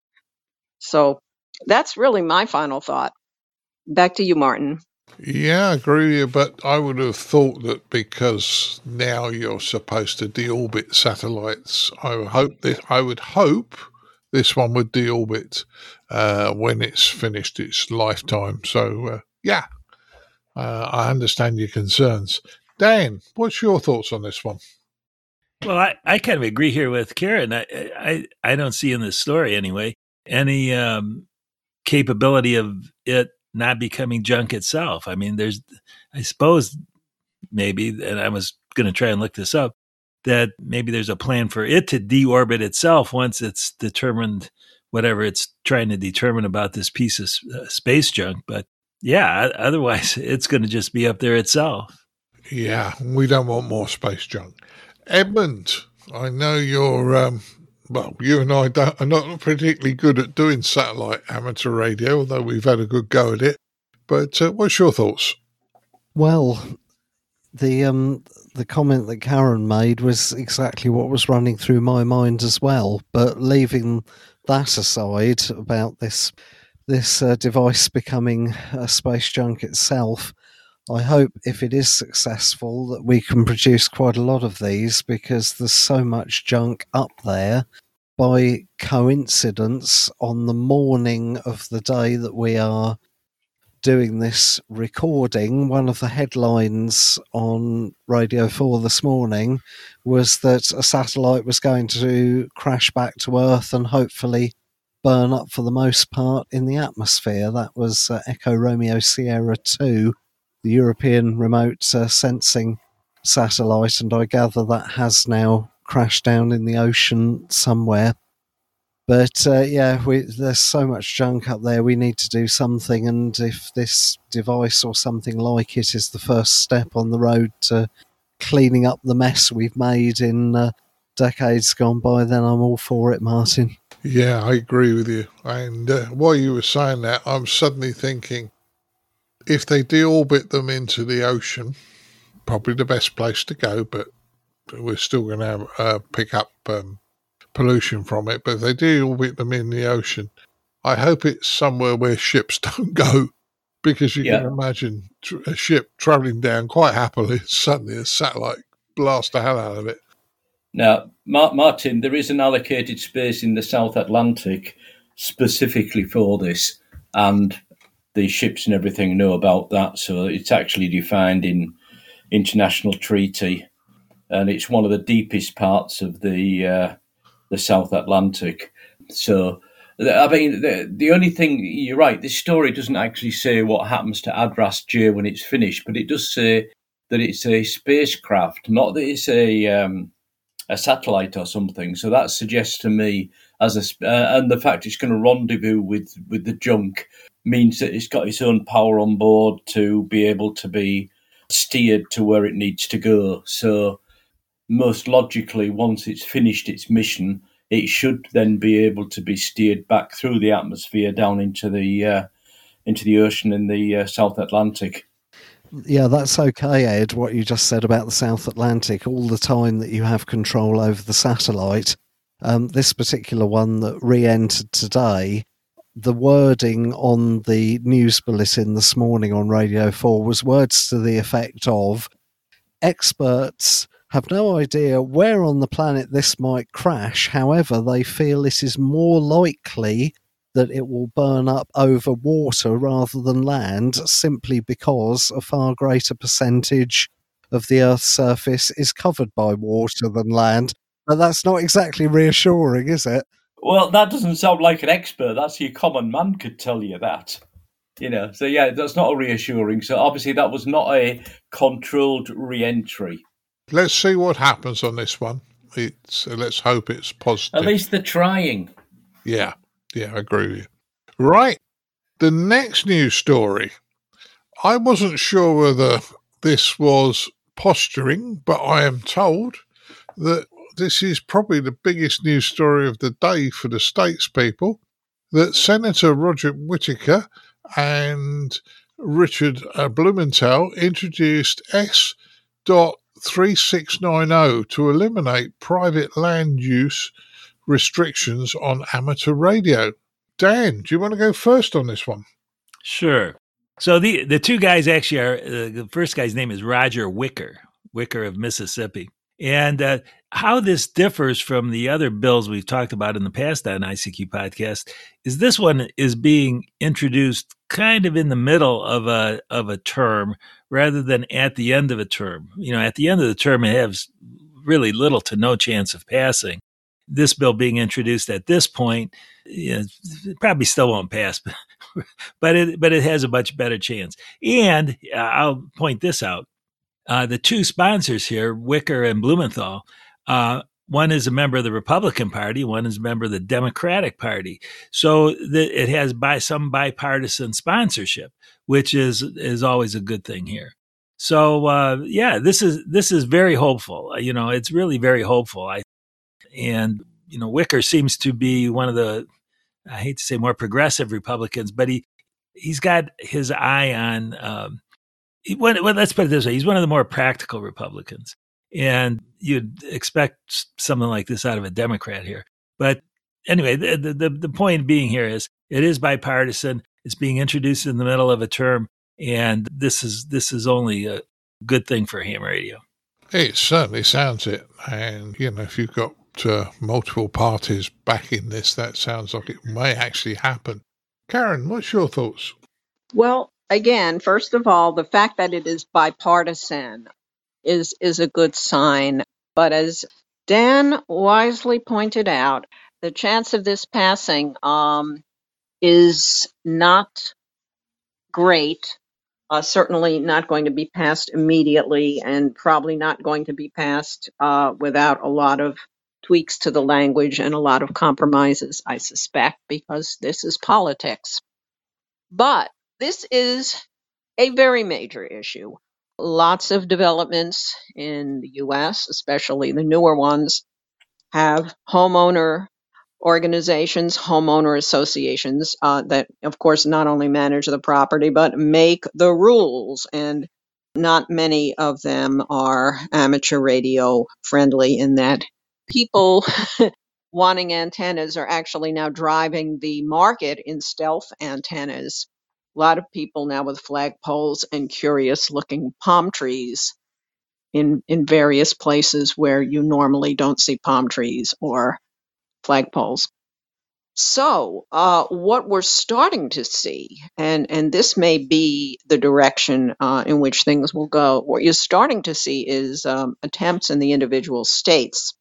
So that's really my final thought. Back to you, Martin. Yeah, I agree with you, but I would have thought that because now you're supposed to deorbit satellites, I would hope this, I would hope this one would deorbit uh, when it's finished its lifetime. So, uh, yeah, uh, I understand your concerns. Dan, what's your thoughts on this one? Well, I, I kind of agree here with Karen. I, I, I don't see in this story anyway any um, capability of it not becoming junk itself. I mean, there's, I suppose maybe, and I was going to try and look this up, that maybe there's a plan for it to deorbit itself once it's determined whatever it's trying to determine about this piece of uh, space junk. But yeah, otherwise it's going to just be up there itself. Yeah, we don't want more space junk. Edmund, I know you're, um, well, you and I don't, are not particularly good at doing satellite amateur radio, although we've had a good go at it. But uh, what's your thoughts? Well, the um, the comment that Karen made was exactly what was running through my mind as well. But leaving that aside about this this uh, device becoming a space junk itself, I hope if it is successful that we can produce quite a lot of these, because there's so much junk up there. By coincidence, on the morning of the day that we are doing this recording, one of the headlines on Radio four this morning was that a satellite was going to crash back to Earth and hopefully burn up for the most part in the atmosphere. That was uh, Echo Romeo Sierra two, the European remote uh, sensing satellite, and I gather that has now crashed down in the ocean somewhere. But uh, yeah, we, there's so much junk up there, we need to do something, and if this device or something like it is the first step on the road to cleaning up the mess we've made in uh, decades gone by, then I'm all for it, Martin. Yeah, I agree with you. And uh, while you were saying that, I'm suddenly thinking, if they deorbit them into the ocean, probably the best place to go, but we're still going to uh, pick up um, pollution from it. But if they deorbit them in the ocean, I hope it's somewhere where ships don't go, because you Yeah. can imagine tr- a ship travelling down quite happily. Suddenly, a satellite blasts the hell out of it. Now, Ma- Martin, there is an allocated space in the South Atlantic specifically for this, and the ships and everything know about that. So it's actually defined in international treaty, and it's one of the deepest parts of the uh, the South Atlantic. So, I mean, the, the only thing, you're right, this story doesn't actually say what happens to Adras J when it's finished, but it does say that it's a spacecraft, not that it's a um, a satellite or something. So that suggests to me, as a uh, and the fact it's going to rendezvous with, with the junk means that it's got its own power on board to be able to be steered to where it needs to go. So most logically, once it's finished its mission, it should then be able to be steered back through the atmosphere down into the uh, into the ocean in the uh, South Atlantic. Yeah, that's okay, Ed, what you just said about the South Atlantic. All the time that you have control over the satellite, um, this particular one that re-entered today, the wording on the news bulletin this morning on Radio four was words to the effect of, experts have no idea where on the planet this might crash. However, they feel it is more likely that it will burn up over water rather than land, simply because a far greater percentage of the Earth's surface is covered by water than land. But that's not exactly reassuring, is it? Well, that doesn't sound like an expert. That's your common man could tell you that. You know, so yeah, that's not reassuring. So obviously that was not a controlled re-entry. Let's see what happens on this one. It's uh, let's hope it's positive. At least they're trying. Yeah, yeah, I agree with you. Right, the next news story. I wasn't sure whether this was posturing, but I am told that this is probably the biggest news story of the day for the statespeople, that Senator Roger Whittaker and Richard uh, Blumenthal introduced S. thirty-six ninety to eliminate private land use restrictions on amateur radio. Dan, do you want to go first on this one? Sure. So the, the two guys actually are, uh, the first guy's name is Roger Wicker, Wicker of Mississippi. And uh, how this differs from the other bills we've talked about in the past on I C Q Podcast is this one is being introduced kind of in the middle of a of a term rather than at the end of a term. You know, at the end of the term, it has really little to no chance of passing. This bill being introduced at this point, you know, it probably still won't pass, but but it but it has a much better chance. And uh, I'll point this out. Uh, the two sponsors here, Wicker and Blumenthal, uh, one is a member of the Republican Party, one is a member of the Democratic Party. So the, it has by some bipartisan sponsorship, which is is always a good thing here. So uh, yeah, this is this is very hopeful. You know, it's really very hopeful. I and you know, Wicker seems to be one of the, I hate to say more progressive Republicans, but he he's got his eye on. Um, Well, let's put it this way. He's one of the more practical Republicans. And you'd expect something like this out of a Democrat here. But anyway, the, the, the point being here is it is bipartisan. It's being introduced in the middle of a term. And this is this is only a good thing for ham radio. It certainly sounds it. And, you know, if you've got uh, multiple parties backing this, that sounds like it may actually happen. Karen, what's your thoughts? Well, again, first of all, the fact that it is bipartisan is is a good sign. But as Dan wisely pointed out, the chance of this passing um, is not great. Uh, certainly not going to be passed immediately, and probably not going to be passed uh, without a lot of tweaks to the language and a lot of compromises, I suspect, because this is politics. But this is a very major issue. Lots of developments in the U S, especially the newer ones, have homeowner organizations, homeowner associations uh, that, of course, not only manage the property, but make the rules. And not many of them are amateur radio friendly in that people wanting antennas are actually now driving the market in stealth antennas. a lot of people now with flagpoles and curious-looking palm trees in in various places where you normally don't see palm trees or flagpoles. So, uh, what we're starting to see, and and this may be the direction uh, in which things will go. What you're starting to see is um, attempts in the individual states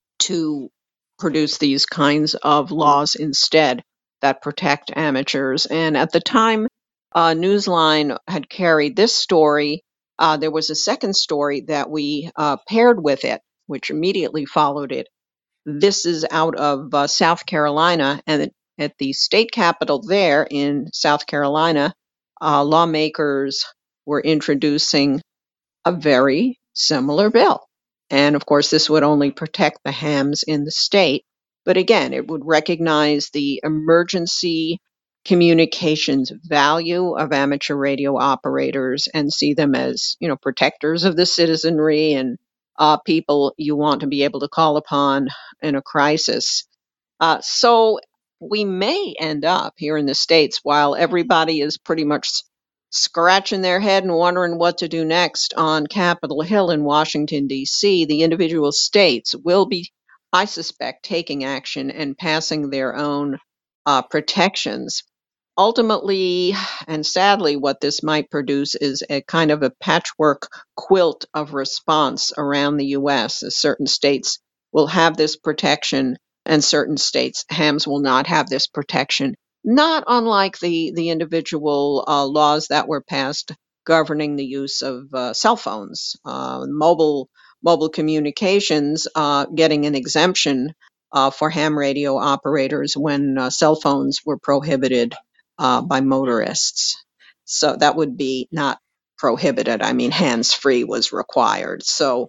to produce these kinds of laws instead that protect amateurs. And at the time, uh, Newsline had carried this story. Uh, there was a second story that we uh, paired with it, which immediately followed it. This is out of uh, South Carolina, and at the state capitol there in South Carolina, uh, lawmakers were introducing a very similar bill. And of course, this would only protect the hams in the state. But again, it would recognize the emergency communications value of amateur radio operators and see them as, you know, protectors of the citizenry and uh, people you want to be able to call upon in a crisis. Uh, so we may end up here in the States, while everybody is pretty much scratching their head and wondering what to do next on Capitol Hill in Washington, D C, the individual states will be, I suspect, taking action and passing their own uh, protections. Ultimately, and sadly, what this might produce is a kind of a patchwork quilt of response around the U S, as certain states will have this protection and certain states, hams, will not have this protection. Not unlike the, the individual uh, laws that were passed governing the use of uh, cell phones, uh, mobile mobile communications, uh, getting an exemption uh, for ham radio operators when uh, cell phones were prohibited uh, by motorists. So that would be not prohibited. I mean, hands-free was required. So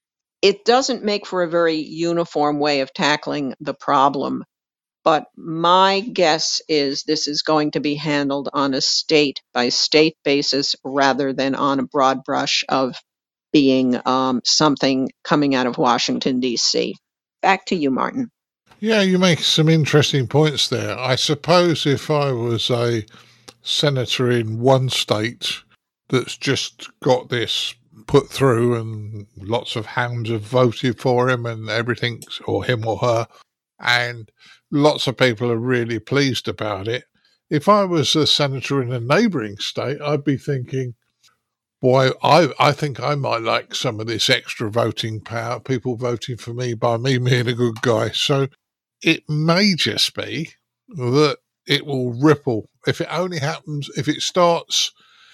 it doesn't make for a very uniform way of tackling the problem. But my guess is this is going to be handled on a state by state basis rather than on a broad brush of being um, something coming out of Washington, D C. Back to you, Martin. Yeah, you make some interesting points there. I suppose if I was a senator in one state that's just got this put through and lots of hams have voted for him and everything, or him or her, and lots of people are really pleased about it. If I was a senator in a neighbouring state, I'd be thinking, boy, I, I think I might like some of this extra voting power, people voting for me by me being a good guy. So it may just be that it will ripple. If it only happens, if it starts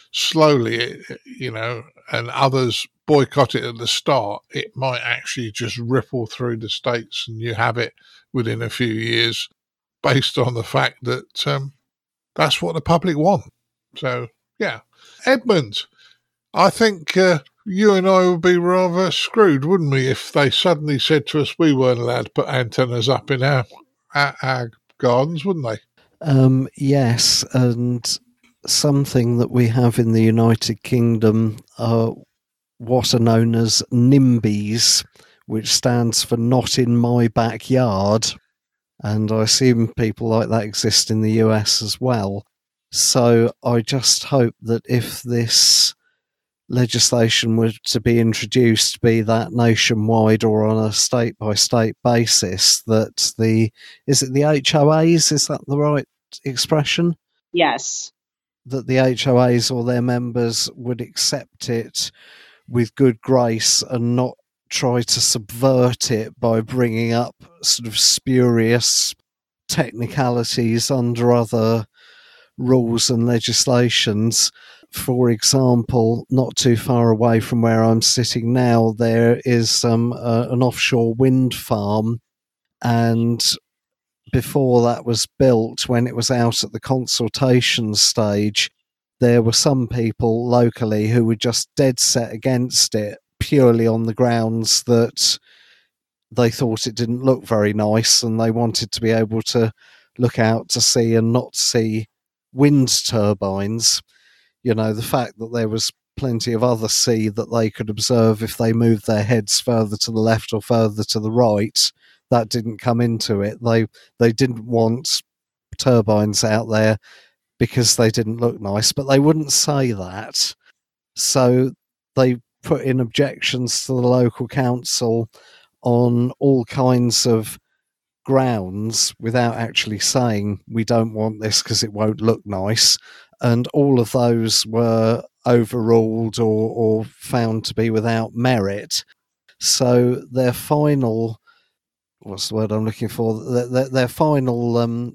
slowly, you know, and others boycott it at the start, it might actually just ripple through the states and you have it within a few years based on the fact that um, that's what the public want. So, yeah. Edmund, I think uh, you and I would be rather screwed, wouldn't we, if they suddenly said to us we weren't allowed to put antennas up in our, our, our gardens, wouldn't they? Um, yes, and something that we have in the United Kingdom are what are known as NIMBYs, which stands for Not in My Backyard. And I assume people like that exist in the U S as well. So I just hope that if this legislation were to be introduced, be that nationwide or on a state-by-state basis, that the, is it the H O As, is that the right expression? Yes. That the H O As or their members would accept it with good grace and not try to subvert it by bringing up sort of spurious technicalities under other rules and legislations. For example, not too far away from where I'm sitting now, there is um, uh, an offshore wind farm, and before that was built, when it was out at the consultation stage, there were some people locally who were just dead set against it, purely on the grounds that they thought it didn't look very nice and they wanted to be able to look out to sea and not see wind turbines. You know, the fact that there was plenty of other sea that they could observe if they moved their heads further to the left or further to the right, that didn't come into it. They they didn't want turbines out there because they didn't look nice, but they wouldn't say that. So they put in objections to the local council on all kinds of grounds without actually saying we don't want this because it won't look nice. And all of those were overruled or, or found to be without merit. So their final, what's the word I'm looking for? Their, their, their final um,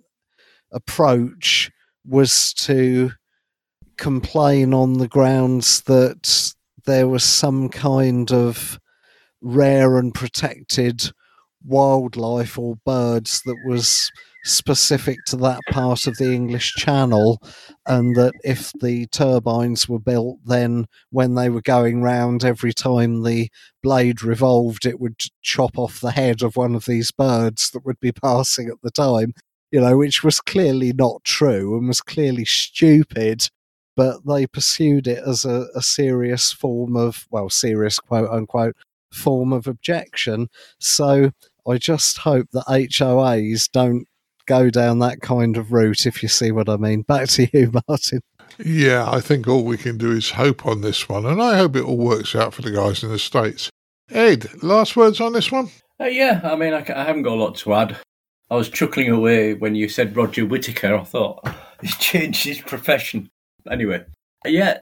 approach was to complain on the grounds that there was some kind of rare and protected wildlife or birds that was specific to that part of the English Channel, and that if the turbines were built, then when they were going round, every time the blade revolved, it would chop off the head of one of these birds that would be passing at the time, you know, which was clearly not true and was clearly stupid. But they pursued it as a, a serious form of, well, serious quote unquote, form of objection. So I just hope that H O As don't go down that kind of route, if you see what I mean. Back to you, Martin. Yeah, I think all we can do is hope on this one, and I hope it all works out for the guys in the States. Ed, last words on this one? Uh, yeah, I mean, I, I haven't got a lot to add. I was chuckling away when you said Roger Whittaker. I thought, he's changed his profession. Anyway, yeah,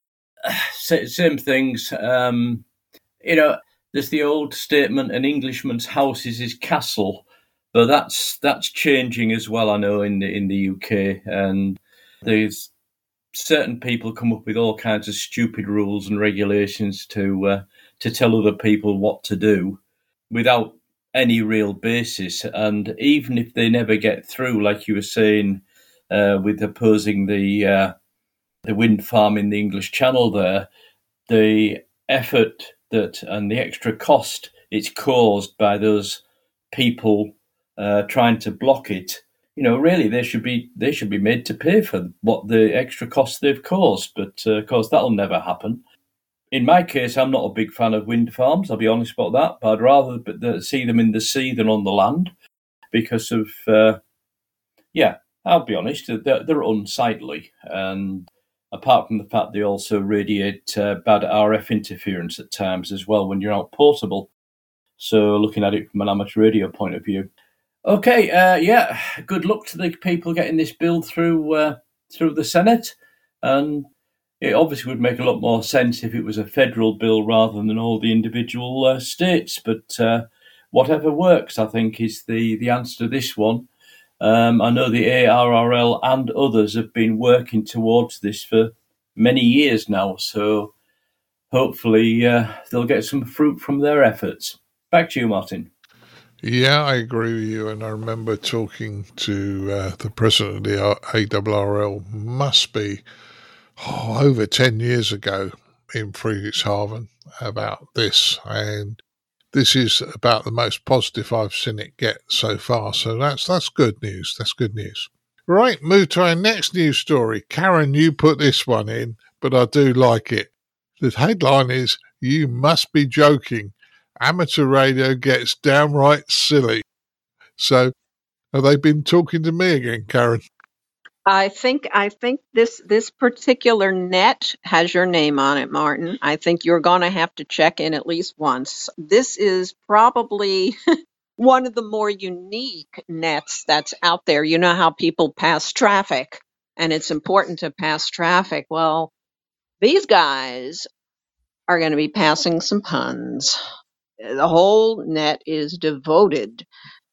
same things. Um, you know, there's the old statement, an Englishman's house is his castle, but that's that's changing as well, I know, in the, in the U K. And there's certain people come up with all kinds of stupid rules and regulations to uh, to tell other people what to do without any real basis. And even if they never get through, like you were saying, uh, with opposing the uh, the wind farm in the English Channel there, the effort that and the extra cost it's caused by those people uh, trying to block it, you know, really they should be they should be made to pay for what the extra costs they've caused. But uh, of course that'll never happen. In my case, I'm not a big fan of wind farms, I'll be honest about that, but I'd rather see them in the sea than on the land because of, uh, yeah, I'll be honest, they're, they're unsightly. And apart from the fact they also radiate uh, bad R F interference at times as well when you're out portable. So looking at it from an amateur radio point of view. Okay, uh, yeah, good luck to the people getting this bill through uh, through the Senate. And it obviously would make a lot more sense if it was a federal bill rather than all the individual uh, states. But uh, whatever works, I think, is the, the answer to this one. Um, I know the A R R L and others have been working towards this for many years now, so hopefully uh, they'll get some fruit from their efforts. Back to you, Martin. Yeah, I agree with you, and I remember talking to uh, the president of the A R R L, must be oh, over ten years ago in Friedrichshafen about this, and this is about the most positive I've seen it get so far. So that's that's good news. That's good news. Right, move to our next news story. Karen, you put this one in, but I do like it. The headline is, "You must be joking. Amateur radio gets downright silly." So have they been talking to me again, Karen? I think I think this this particular net has your name on it, Martin. I think you're going to have to check in at least once. This is probably one of the more unique nets that's out there. You know how people pass traffic, and it's important to pass traffic. Well, these guys are going to be passing some puns. The whole net is devoted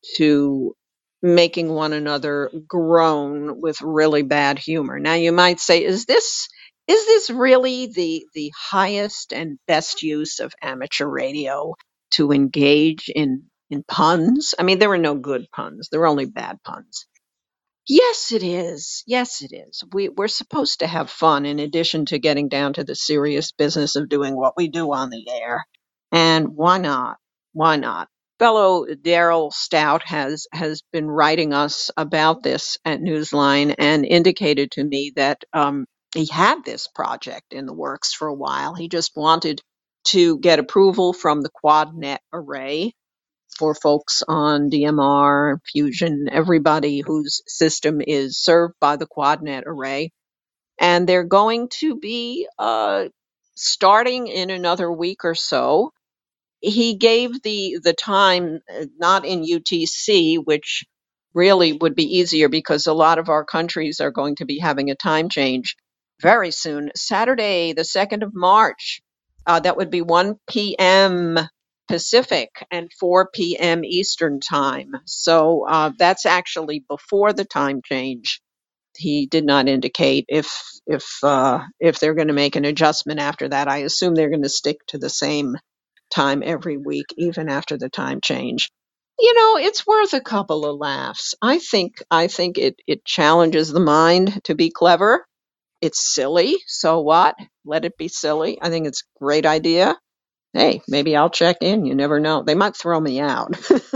to making one another groan with really bad humor. Now you might say, is this is this really the the highest and best use of amateur radio to engage in in puns? I mean, there are no good puns. There are only bad puns. Yes, it is. Yes, it is. We we're supposed to have fun in addition to getting down to the serious business of doing what we do on the air. And why not? Why not? Fellow Daryl Stout has has been writing us about this at Newsline and indicated to me that um, he had this project in the works for a while. He just wanted to get approval from the QuadNet array for folks on D M R, Fusion, everybody whose system is served by the QuadNet array. and they're going to be uh, starting in another week or so. He gave the the time uh, not in U T C, which really would be easier because a lot of our countries are going to be having a time change very soon. Saturday, the second of March, uh, that would be one p.m. Pacific and four p.m. Eastern time. So uh, that's actually before the time change. He did not indicate if if uh, if they're going to make an adjustment after that. I assume they're going to stick to the same time every week, even after the time change. You know, it's worth a couple of laughs. I think I think it it challenges the mind to be clever. It's silly, so what? Let it be silly. I think it's a great idea. Hey, maybe I'll check in. You never know. They might throw me out,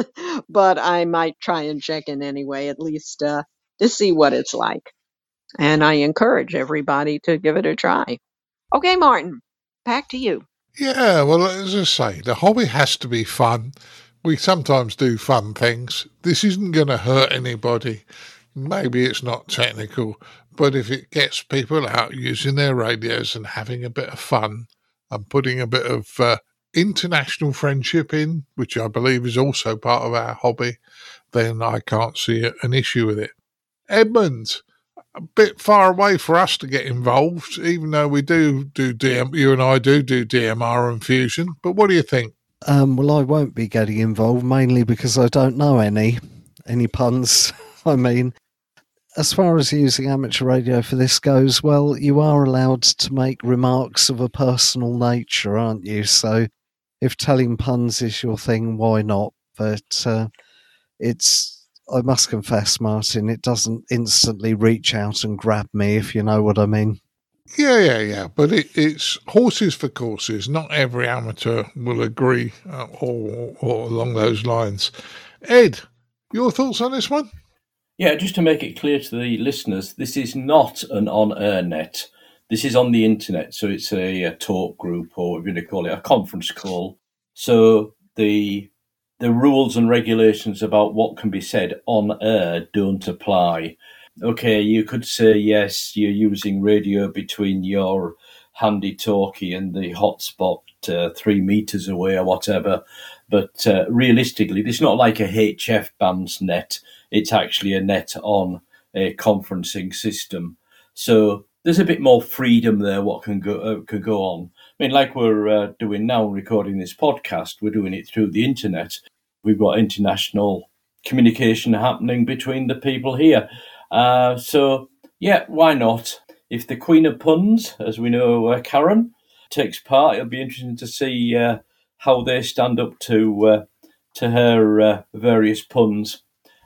but I might try and check in anyway, at least uh, to see what it's like. And I encourage everybody to give it a try. Okay, Martin, back to you. Yeah, well, as I say, the hobby has to be fun. We sometimes do fun things. This isn't going to hurt anybody. Maybe it's not technical, but if it gets people out using their radios and having a bit of fun and putting a bit of uh, international friendship in, which I believe is also part of our hobby, then I can't see an issue with it. Edmund, a bit far away for us to get involved, even though we do do D M, you and I do do D M R and Fusion. But what do you think? Um, well, I won't be getting involved, mainly because I don't know any any puns. I mean, as far as using amateur radio for this goes, well, you are allowed to make remarks of a personal nature, aren't you? So if telling puns is your thing, why not? But uh, it's... I must confess, Martin, it doesn't instantly reach out and grab me, if you know what I mean. Yeah, yeah, yeah. But it, it's horses for courses. Not every amateur will agree uh, or, or along those lines. Ed, your thoughts on this one? Yeah, just to make it clear to the listeners, this is not an on-air net. This is on the internet, so it's a, a talk group, or what we're going to call it, a conference call. So the... The rules and regulations about what can be said on air don't apply. Okay, you could say, yes, you're using radio between your handy-talkie and the hotspot uh, three metres away or whatever, but uh, realistically, it's not like a H F band's net. It's actually a net on a conferencing system. So there's a bit more freedom there what can go, uh, can go on. I mean, like we're uh, doing now, recording this podcast, we're doing it through the internet. We've got international communication happening between the people here. Uh, so, yeah, why not? If the Queen of Puns, as we know, uh, Karen, takes part, it'll be interesting to see uh, how they stand up to uh, to her uh, various puns.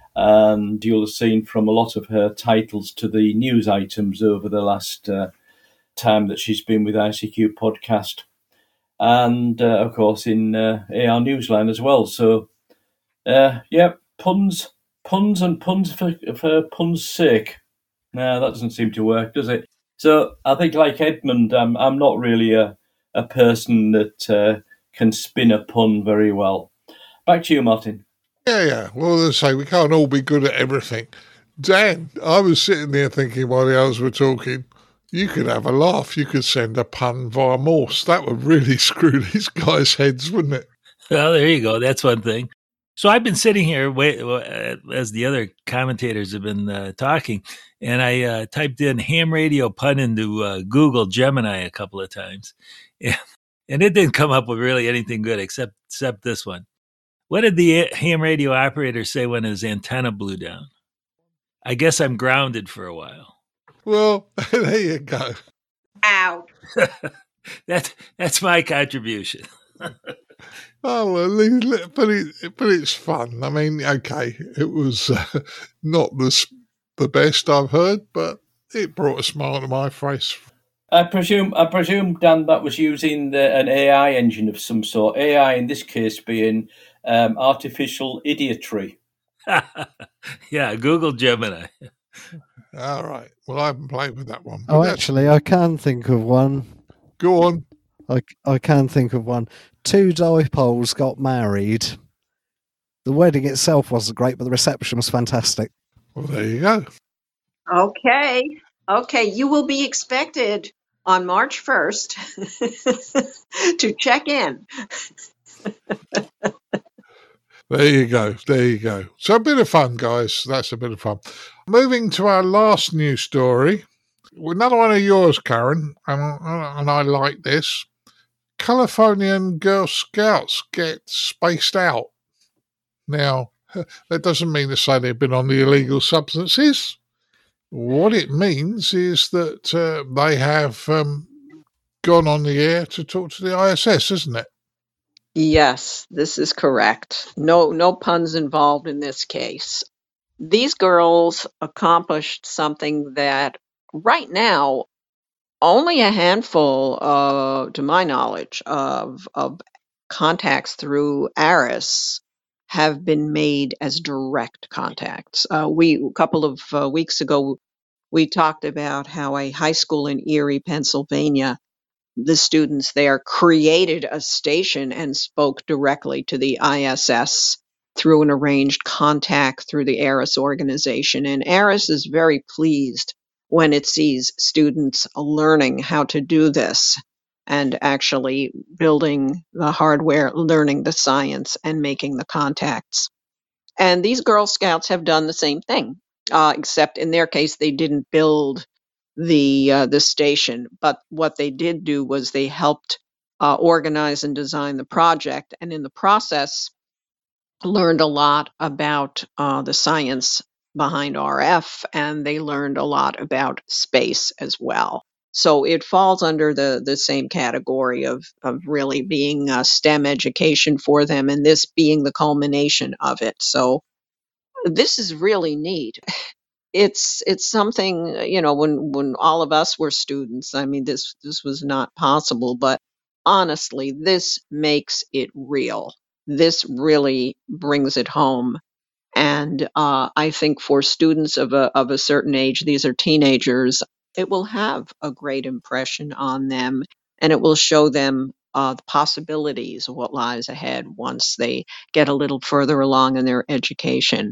And you'll have seen from a lot of her titles to the news items over the last uh, time that she's been with I C Q Podcast. And, uh, of course, in uh, A R Newsline as well. So, Uh, yeah, puns, puns and puns for, for puns' sake. No, that doesn't seem to work, does it? So I think, like Edmund, um, I'm not really a, a person that uh, can spin a pun very well. Back to you, Martin. Yeah, yeah. Well, as I say, we can't all be good at everything. Dan, I was sitting there thinking while the others were talking, you could have a laugh. You could send a pun via Morse. That would really screw these guys' heads, wouldn't it? Well, there you go. That's one thing. So I've been sitting here wait, uh, as the other commentators have been uh, talking, and I uh, typed in ham radio pun into uh, Google Gemini a couple of times, and, and it didn't come up with really anything good except except this one. What did the ham radio operator say when his antenna blew down? I guess I'm grounded for a while. Well, there you go. Ow. that's that's my contribution. Oh, well, but it, but it's fun. I mean, okay, it was uh, not the the best I've heard, but it brought a smile to my face. I presume, I presume, Dan, that was using the, an A I engine of some sort. A I in this case being um, artificial idiotry. Yeah, Google Gemini. All right. Well, I haven't played with that one. Oh, actually, I can think of one. Go on. I, I can think of one. Two dipoles got married. The wedding itself wasn't great, but the reception was fantastic. Well, there you go. Okay. Okay, you will be expected on March first to check in. There you go. There you go. So a bit of fun, guys. That's a bit of fun. Moving to our last news story. Another one of yours, Karen, and, and I like this. Californian Girl Scouts get spaced out. Now, that doesn't mean to say they've been on the illegal substances. What it means is that uh, they have um, gone on the air to talk to the I S S, isn't it? Yes, this is correct. No, no puns involved in this case. These girls accomplished something that right now only a handful, uh, to my knowledge, of of contacts through ARIS have been made as direct contacts. Uh, we a couple of uh, weeks ago we talked about how a high school in Erie, Pennsylvania, the students there created a station and spoke directly to the I S S through an arranged contact through the ARIS organization. And ARIS is very pleased when it sees students learning how to do this and actually building the hardware, learning the science, and making the contacts. And these Girl Scouts have done the same thing, uh, except in their case, they didn't build the uh, the station, but what they did do was they helped uh, organize and design the project, and in the process, learned a lot about uh, the science behind R F, and they learned a lot about space as well. So it falls under the the same category of of really being a STEM education for them, and this being the culmination of it. So this is really neat. It's it's something, you know, when when all of us were students, I mean, this this was not possible, but honestly, this makes it real. This really brings it home. And uh, I think for students of a of a certain age, these are teenagers, it will have a great impression on them, and it will show them uh, the possibilities of what lies ahead once they get a little further along in their education.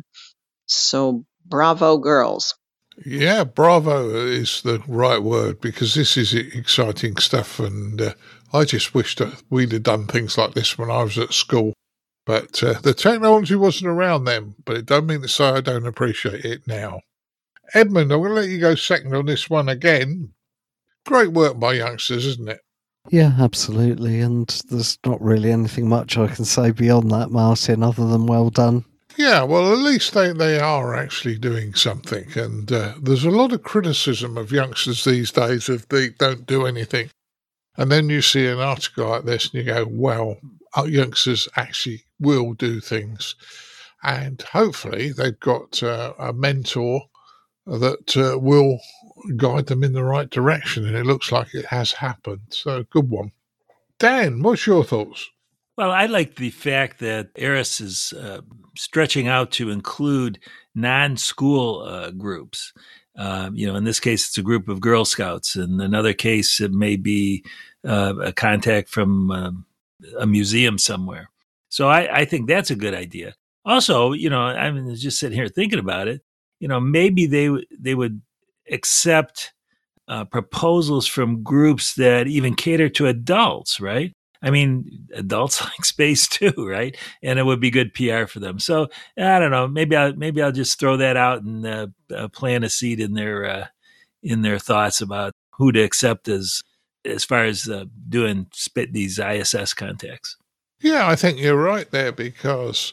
So bravo, girls. Yeah, bravo is the right word, because this is exciting stuff, and uh, I just wish that we'd have done things like this when I was at school. But uh, the technology wasn't around then, but it don't mean to say I don't appreciate it now. Edmund, I'm going to let you go second on this one again. Great work by youngsters, isn't it? Yeah, absolutely. And there's not really anything much I can say beyond that, Martin, other than well done. Yeah, well, at least they, they are actually doing something. And uh, there's a lot of criticism of youngsters these days if they don't do anything. And then you see an article like this and you go, well, our youngsters actually will do things. And hopefully they've got uh, a mentor that uh, will guide them in the right direction. And it looks like it has happened. So good one. Dan, what's your thoughts? Well, I like the fact that ARIS is uh, stretching out to include non-school uh, groups. Um, you know, in this case, it's a group of Girl Scouts. In another case, it may be uh, a contact from um, a museum somewhere. So I, I think that's a good idea. Also, you know, I'm just sitting here thinking about it. You know, maybe they they would accept uh, proposals from groups that even cater to adults, right? I mean, adults like space too, right? And it would be good P R for them. So I don't know. Maybe I'll maybe I'll just throw that out and uh, uh, plant a seed in their uh, in their thoughts about who to accept as as far as uh, doing spit these I S S contacts. Yeah, I think you're right there, because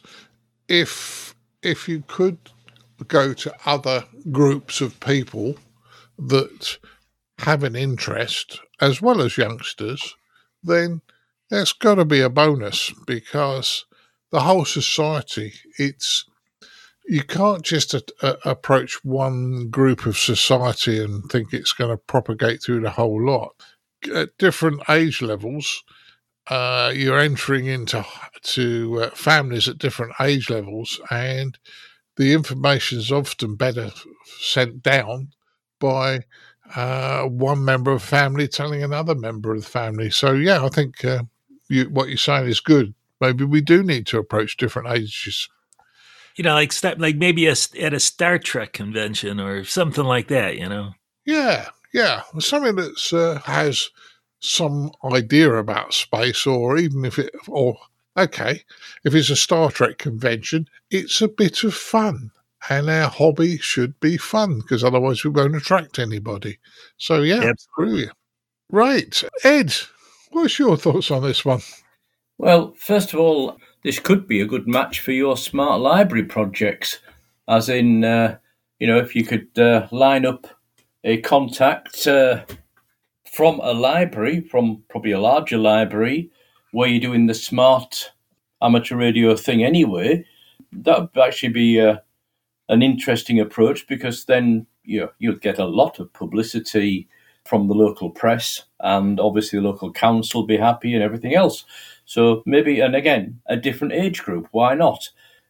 if if you could go to other groups of people that have an interest as well as youngsters, then that's got to be a bonus, because the whole society, it's you can't just a, a, approach one group of society and think it's going to propagate through the whole lot. At different age levels, uh, you're entering into to uh, families at different age levels, and the information is often better sent down by uh, one member of the family telling another member of the family. So, yeah, I think uh, you, what you're saying is good. Maybe we do need to approach different ages. You know, like like maybe a, at a Star Trek convention or something like that, you know? Yeah, yeah, something that's uh, has some idea about space, or even if it, or okay, if it's a Star Trek convention, it's a bit of fun, and our hobby should be fun because otherwise we won't attract anybody. So yeah, Absolutely. agree with you. Right, Ed, what's your thoughts on this one? Well, first of all, this could be a good match for your smart library projects, as in, uh, you know, if you could uh, line up a contact uh, from a library, from probably a larger library, where you're doing the smart amateur radio thing anyway, that would actually be uh, an interesting approach, because then you know, you'll get a lot of publicity from the local press, and obviously the local council will be happy and everything else. So maybe, and again, a different age group. Why not?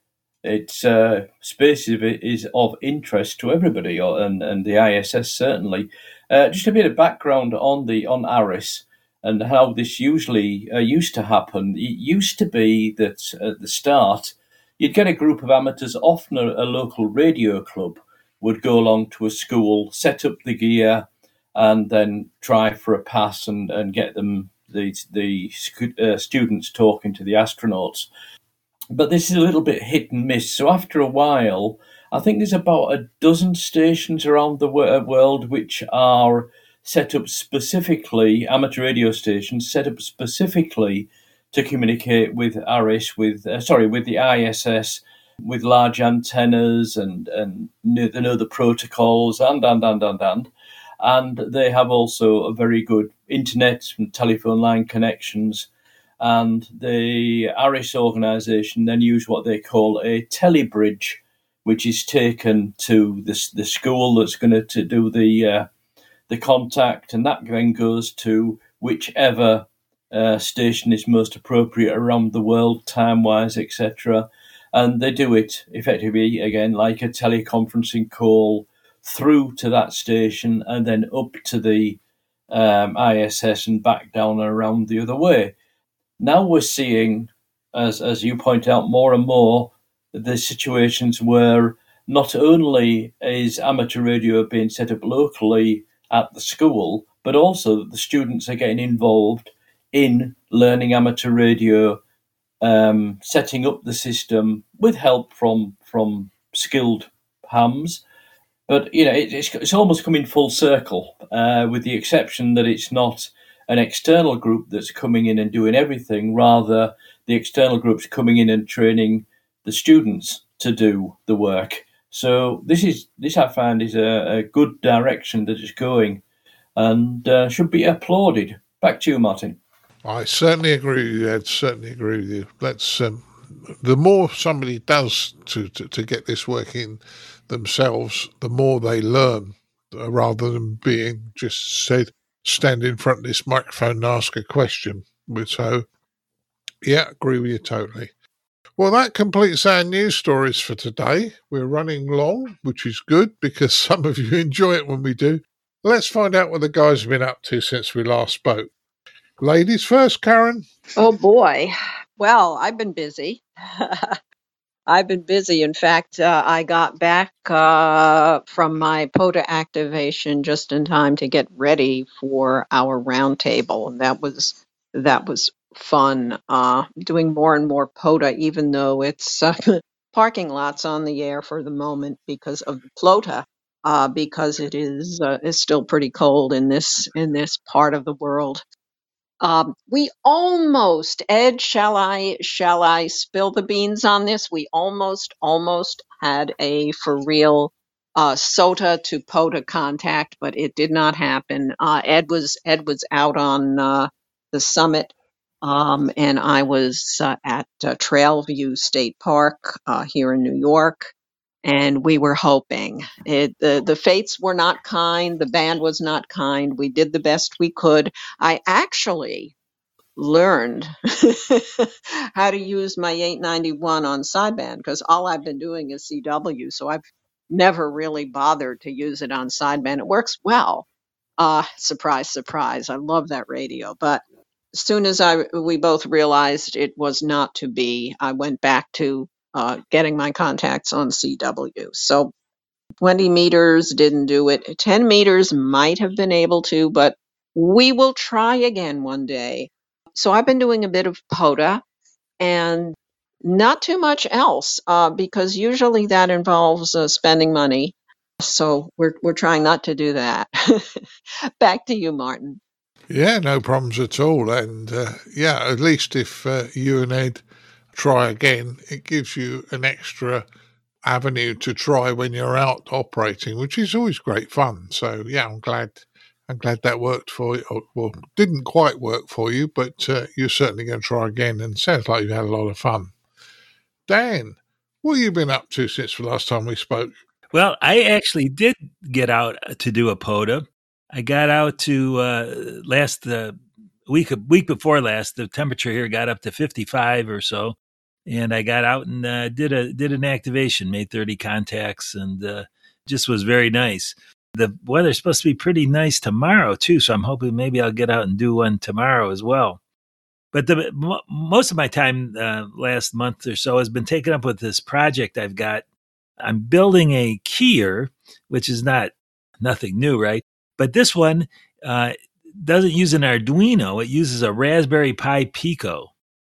It's uh, space is of interest to everybody, or, and and the I S S certainly. Uh, just a bit of background on the on ARISS and how this usually uh, used to happen. It used to be that at the start, you'd get a group of amateurs, often a, a local radio club, would go along to a school, set up the gear, and then try for a pass and, and get them the the uh, students talking to the astronauts. But this is a little bit hit and miss. So after a while, I think there's about a dozen stations around the world which are set up specifically, amateur radio stations set up specifically to communicate with ARISS, with uh, sorry, with the I S S, with large antennas, and and know, they know the protocols, and and and and and. And they have also a very good internet and telephone line connections. And the ARISS organisation then use what they call a telebridge, which is taken to the, the school that's going to, to do the uh, the contact, and that then goes to whichever uh, station is most appropriate around the world, time-wise, et cetera. And they do it effectively, again, like a teleconferencing call through to that station and then up to the um, I S S and back down and around the other way. Now we're seeing, as as you point out, more and more the situations where not only is amateur radio being set up locally at the school, but also the students are getting involved in learning amateur radio, um, setting up the system with help from from skilled hams. But you know, it, it's it's almost coming full circle, uh, with the exception that it's not an external group that's coming in and doing everything. Rather, the external group's coming in and training the students to do the work. So this is this I find is a, a good direction that it's going, and uh, should be applauded. Back to you, Martin. I certainly agree with you, Ed. Certainly agree with you. Let's. Um, the more somebody does to, to, to get this working themselves, the more they learn, uh, rather than being just said, stand in front of this microphone and ask a question. So, yeah, agree with you totally. Well, that completes our news stories for today. We're running long, which is good because some of you enjoy it when we do. Let's find out what the guys have been up to since we last spoke. Ladies first, Karen. Oh boy. Well, I've been busy. I've been busy. In fact, uh, I got back uh, from my POTA activation just in time to get ready for our roundtable, and that was that was fun. Uh, doing more and more POTA, even though it's uh, parking lots on the air for the moment because of the PLOTA, uh, because it is uh, is still pretty cold in this in this part of the world. Um, we almost, Ed, shall I shall I spill the beans on this? We almost almost had a for real uh, SOTA to POTA contact, but it did not happen. Uh, Ed was Ed was out on uh, the summit, um, and I was uh, at uh, Trailview State Park uh, here in New York. And we were hoping. It, the, the fates were not kind. The band was not kind. We did the best we could. I actually learned how to use my eight ninety-one on sideband because all I've been doing is C W. So I've never really bothered to use it on sideband. It works well. Uh, surprise, surprise. I love that radio. But as soon as I we both realized it was not to be, I went back to uh, getting my contacts on C W. So twenty meters didn't do it. ten meters might have been able to, but we will try again one day. So I've been doing a bit of POTA and not too much else, uh, because usually that involves uh, spending money. So we're we're trying not to do that. Back to you, Martin. Yeah, no problems at all. And uh, yeah, at least if uh, you and Ed try again, it gives you an extra avenue to try when you're out operating, which is always great fun. So yeah, I'm glad I'm glad that worked for you. Or, well, didn't quite work for you, but uh, you're certainly going to try again, and sounds like you've had a lot of fun. Dan, what have you been up to since the last time we spoke? Well, I actually did get out to do a POTA. I got out to uh, last uh, week week before last. The temperature here got up to fifty-five or so, and I got out and uh, did a did an activation, made thirty contacts, and uh, just was very nice. The weather's supposed to be pretty nice tomorrow too, so I'm hoping maybe I'll get out and do one tomorrow as well. But the most of my time uh, last month or so has been taken up with this project I've got. I'm building a keyer, which is not nothing new, right? But this one uh, doesn't use an Arduino. It uses a Raspberry Pi Pico.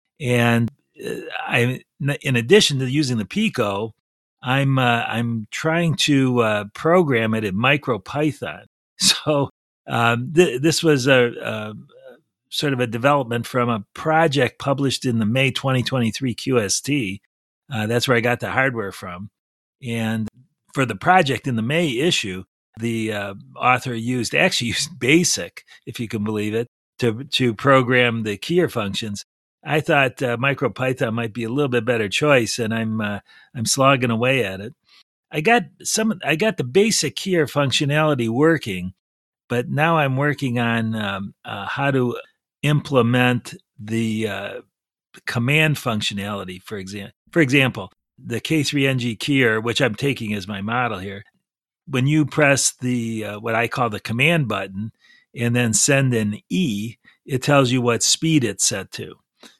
And uh, I, in addition to using the Pico, I'm uh, I'm trying to uh, program it in MicroPython. So um, th- this was a, a sort of a development from a project published in the May twenty twenty-three Q S T. Uh, that's where I got the hardware from. And for the project in the May issue, the uh, author used actually used BASIC, if you can believe it, to to program the keyer functions. I thought uh, MicroPython might be a little bit better choice, and I'm uh, I'm slogging away at it. I got some. I got the basic keyer functionality working, but now I'm working on um, uh, how to implement the uh, command functionality. For example, for example. The K three N G keyer, which I'm taking as my model here, when you press the uh, what I call the command button and then send an E, it tells you what speed it's set to.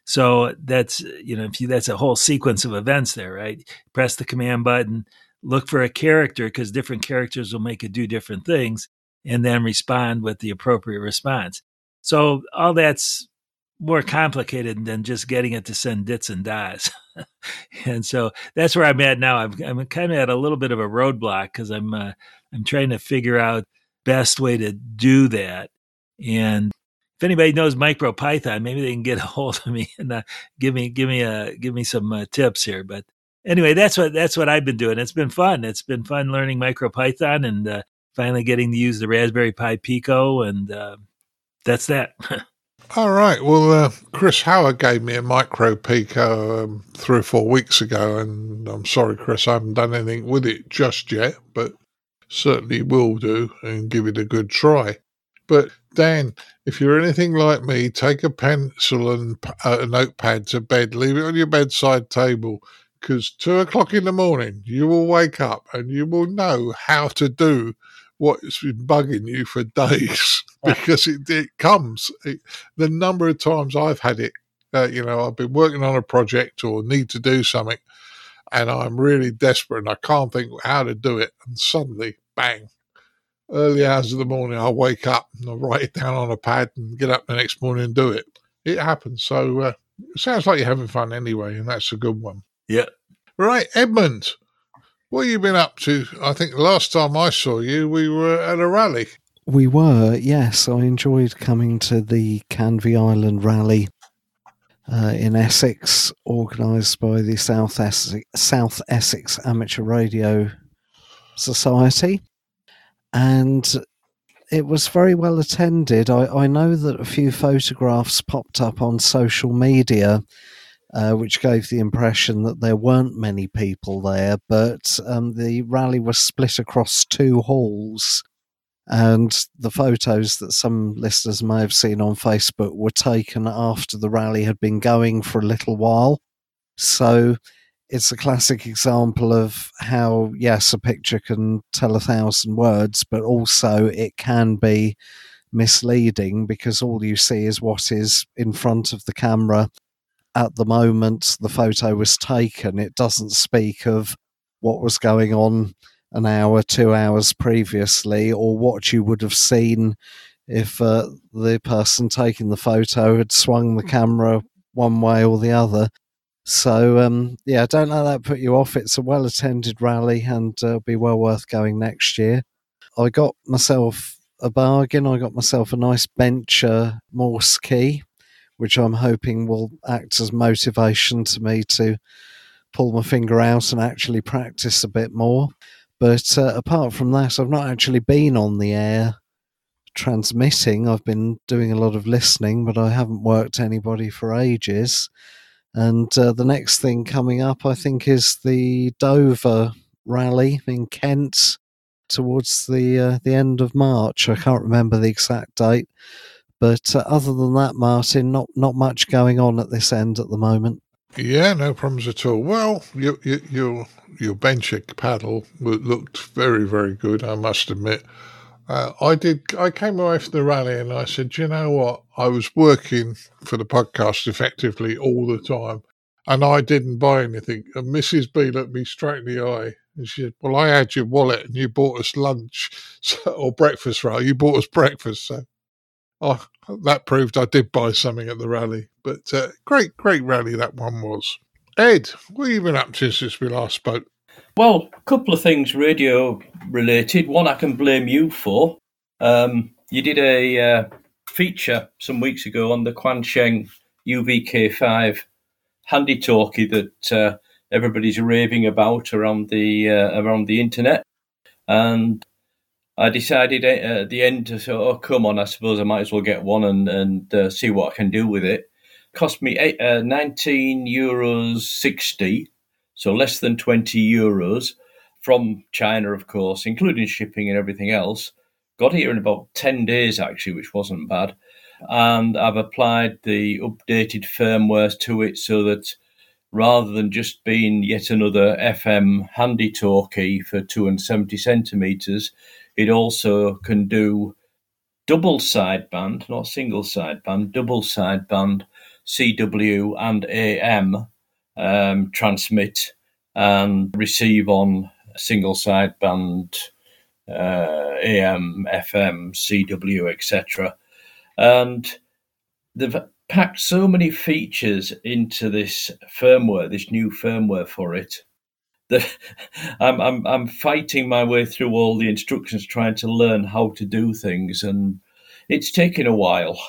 So that's you know if you, that's a whole sequence of events there, right? Press the command button, look for a character because different characters will make it do different things, and then respond with the appropriate response. So all that's more complicated than just getting it to send dits and das. And so that's where I'm at now. I'm, I'm kind of at a little bit of a roadblock because I'm uh, I'm trying to figure out best way to do that. And if anybody knows MicroPython, maybe they can get a hold of me and uh, give me give me a give me some uh, tips here. But anyway, that's what that's what I've been doing. It's been fun. It's been fun learning MicroPython and uh, finally getting to use the Raspberry Pi Pico, and uh, that's that. All right. Well, uh, Chris Howard gave me a Micro Pico um, three or four weeks ago, and I'm sorry, Chris, I haven't done anything with it just yet, but certainly will do and give it a good try. But Dan, if you're anything like me, take a pencil and uh, a notepad to bed, leave it on your bedside table, because two o'clock in the morning, you will wake up and you will know how to do what's been bugging you for days. Because it, it comes. It, the number of times I've had it, uh, you know, I've been working on a project or need to do something, and I'm really desperate and I can't think how to do it. And suddenly, bang, early hours of the morning, I wake up and I write it down on a pad and get up the next morning and do it. It happens. So uh, it sounds like you're having fun anyway, and that's a good one. Yeah. Right, Edmund, what have you been up to? I think the last time I saw you, we were at a rally. We were, yes. I enjoyed coming to the Canvey Island Rally uh, in Essex, organised by the South Essex, South Essex Amateur Radio Society. And it was very well attended. I, I know that a few photographs popped up on social media, uh, which gave the impression that there weren't many people there, but um, the rally was split across two halls. And the photos that some listeners may have seen on Facebook were taken after the rally had been going for a little while. So it's a classic example of how, yes, a picture can tell a thousand words, but also it can be misleading because all you see is what is in front of the camera at the moment the photo was taken. It doesn't speak of what was going on an hour, two hours previously, or what you would have seen if uh, the person taking the photo had swung the camera one way or the other. So, um, yeah, don't let that put you off. It's a well-attended rally and uh, it'll be well worth going next year. I got myself a bargain. I got myself a nice Bencher Morse key, which I'm hoping will act as motivation to me to pull my finger out and actually practice a bit more. But uh, apart from that, I've not actually been on the air transmitting. I've been doing a lot of listening, but I haven't worked anybody for ages. And uh, the next thing coming up, I think, is the Dover rally in Kent towards the uh, the end of March. I can't remember the exact date. But uh, other than that, Martin, not, not much going on at this end at the moment. Yeah, no problems at all. Well, your your your, your Bencher paddle looked very, very good, I must admit. Uh, I did. I came away from the rally and I said, you know what? I was working for the podcast effectively all the time, and I didn't buy anything. And Missus B looked me straight in the eye and she said, "Well, I had your wallet and you bought us lunch so, or breakfast, right? You bought us breakfast, so." Oh, that proved I did buy something at the rally. But uh, great, great rally that one was. Ed, what have you been up to since we last spoke? Well, a couple of things radio related. One I can blame you for. Um, you did a uh, feature some weeks ago on the Quansheng U V K five handy talkie that uh, everybody's raving about around the uh, around the internet, and I decided at the end to say, oh, come on, I suppose I might as well get one and, and uh, see what I can do with it. Cost me eight, uh, nineteen euros sixty, so less than twenty euros from China, of course, including shipping and everything else. Got here in about ten days, actually, which wasn't bad. And I've applied the updated firmware to it so that rather than just being yet another F M handy talkie for two hundred seventy centimetres, it also can do double sideband, not single sideband, double sideband C W and A M um, transmit and receive on single sideband uh, A M, F M, C W, et cetera. And they've packed so many features into this firmware, this new firmware for it, that I'm, I'm I'm fighting my way through all the instructions, trying to learn how to do things, and it's taken a while.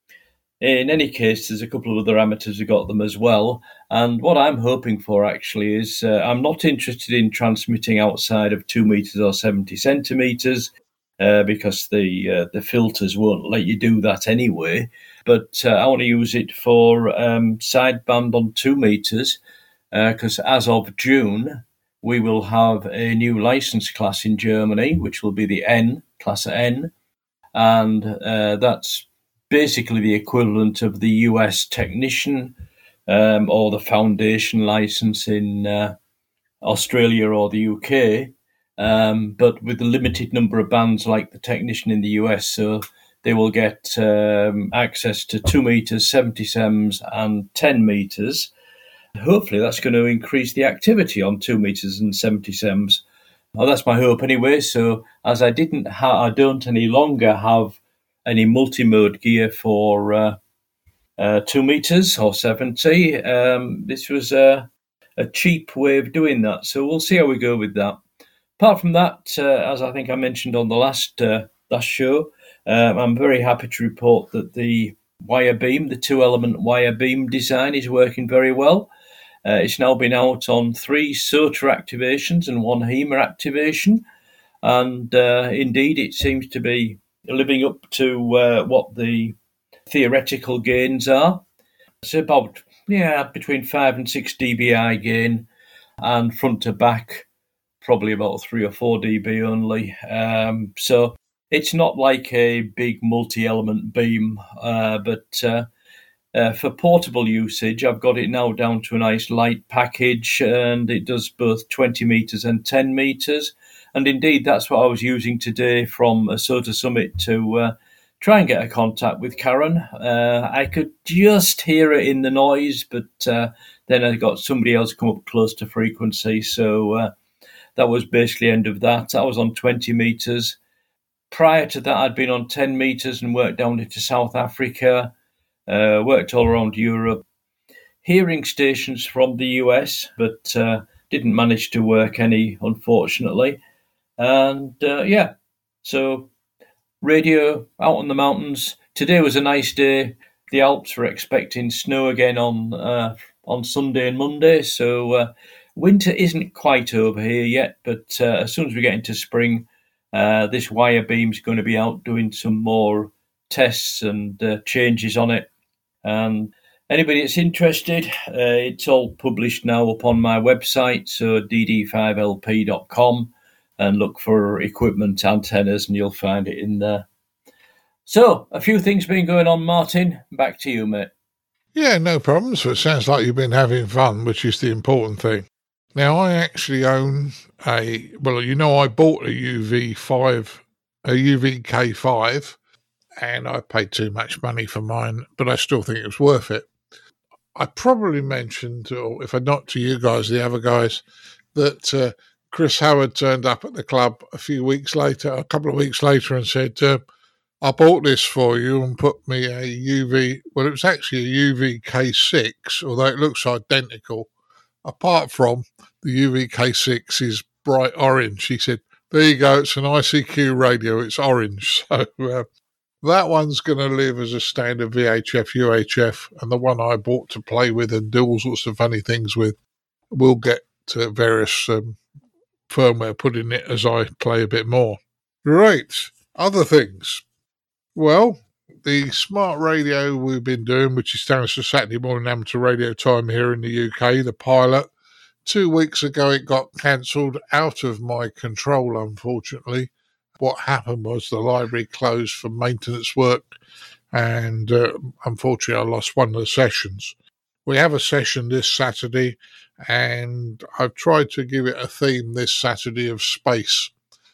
In any case, there's a couple of other amateurs who got them as well, and what I'm hoping for actually is uh, I'm not interested in transmitting outside of two meters or seventy centimeters uh, because the uh, the filters won't let you do that anyway. But uh, I want to use it for um, sideband on two meters because uh, as of June, we will have a new license class in Germany, which will be the N, Class N, and uh, that's basically the equivalent of the U S technician um, or the foundation license in uh, Australia or the U K, um, but with a limited number of bands like the technician in the U S, so they will get um, access to two meters, seventy sems, and ten meters. Hopefully that's going to increase the activity on two meters and seventy sems. Well, that's my hope anyway. So as I didn't, ha- I don't any longer have any multi-mode gear for uh, uh, two meters or seventy. Um, this was a, a cheap way of doing that. So we'll see how we go with that. Apart from that, uh, as I think I mentioned on the last uh, last show, uh, I'm very happy to report that the wire beam, the two-element wire beam design is working very well. Uh, it's now been out on three S O T A activations and one H E M A activation. And uh, indeed, it seems to be living up to uh, what the theoretical gains are. So about, yeah, between five and six dBi gain, and front to back, probably about three or four dB only. Um, so it's not like a big multi-element beam, uh, but uh, uh, for portable usage, I've got it now down to a nice light package, and it does both twenty meters and ten meters. And indeed, that's what I was using today from a S O T A Summit to uh, try and get a contact with Karen. Uh, I could just hear it in the noise, but uh, then I got somebody else come up close to frequency. So uh, that was basically end of that. I was on twenty metres. Prior to that, I'd been on ten metres and worked down into South Africa, uh, worked all around Europe. Hearing stations from the U S, but uh, didn't manage to work any, unfortunately. And uh, yeah, so radio out on the mountains. Today was a nice day. The Alps were expecting snow again on uh, on Sunday and Monday, so uh, winter isn't quite over here yet, but uh, as soon as we get into spring, uh, this wire beam's going to be out doing some more tests and uh, changes on it. And anybody that's interested, uh, it's all published now up on my website, so d d five l p dot com, and look for equipment antennas and you'll find it in there. So, a few things been going on, Martin. Back to you, mate. Yeah, no problems. So it sounds like you've been having fun, which is the important thing. Now, I actually own a, well, you know, I bought a U V five, a U V K five, and I paid too much money for mine, but I still think it was worth it. I probably mentioned, or if I not to you guys, the other guys, that uh, Chris Howard turned up at the club a few weeks later, a couple of weeks later, and said, uh, I bought this for you and put me a U V, well, it was actually a U V K six, although it looks identical. Apart from the U V K six is bright orange. He said, there you go, it's an I C Q radio, it's orange. So uh, that one's going to live as a standard V H F, U H F, and the one I bought to play with and do all sorts of funny things with will get uh, various um, firmware put in it as I play a bit more. Right, other things. Well, the smart radio we've been doing, which stands for Saturday Morning Amateur Radio Time here in the U K, the pilot, two weeks ago it got cancelled out of my control, unfortunately. What happened was the library closed for maintenance work, and uh, unfortunately I lost one of the sessions. We have a session this Saturday, and I've tried to give it a theme this Saturday of space.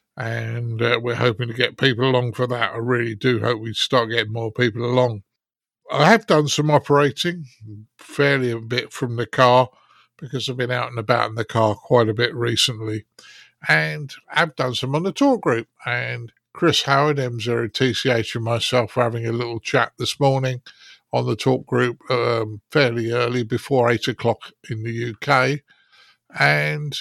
And uh, we're hoping to get people along for that. I really do hope we start getting more people along. I have done some operating, fairly a bit from the car, because I've been out and about in the car quite a bit recently. And I've done some on the talk group. And Chris Howard, M zero T C H, and myself were having a little chat this morning on the talk group um, fairly early, before eight o'clock in the U K. And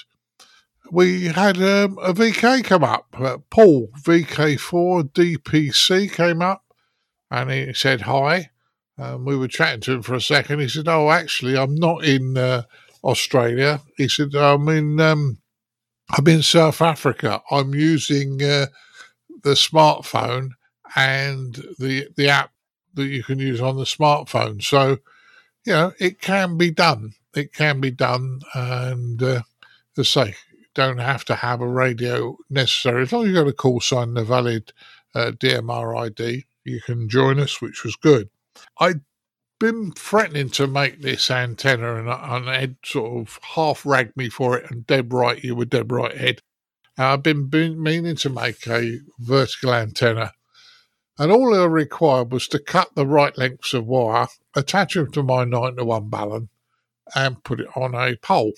we had um, a V K come up. Uh, Paul, V K four D P C, came up and he said hi. Um, we were chatting to him for a second. He said, oh, actually, I'm not in uh, Australia. He said, I'm in, um, I'm in South Africa. I'm using uh, the smartphone and the the app that you can use on the smartphone. So, you know, it can be done. It can be done. And uh, as I say, don't have to have a radio necessary. As long as you've got a call sign and a valid uh, D M R I D, you can join us, which was good. I'd been threatening to make this antenna, and, and Ed sort of half ragged me for it, and dead right, you were dead right, Ed. And I've been, been meaning to make a vertical antenna, and all I required was to cut the right lengths of wire, attach them to my nine to one balun, and put it on a pole.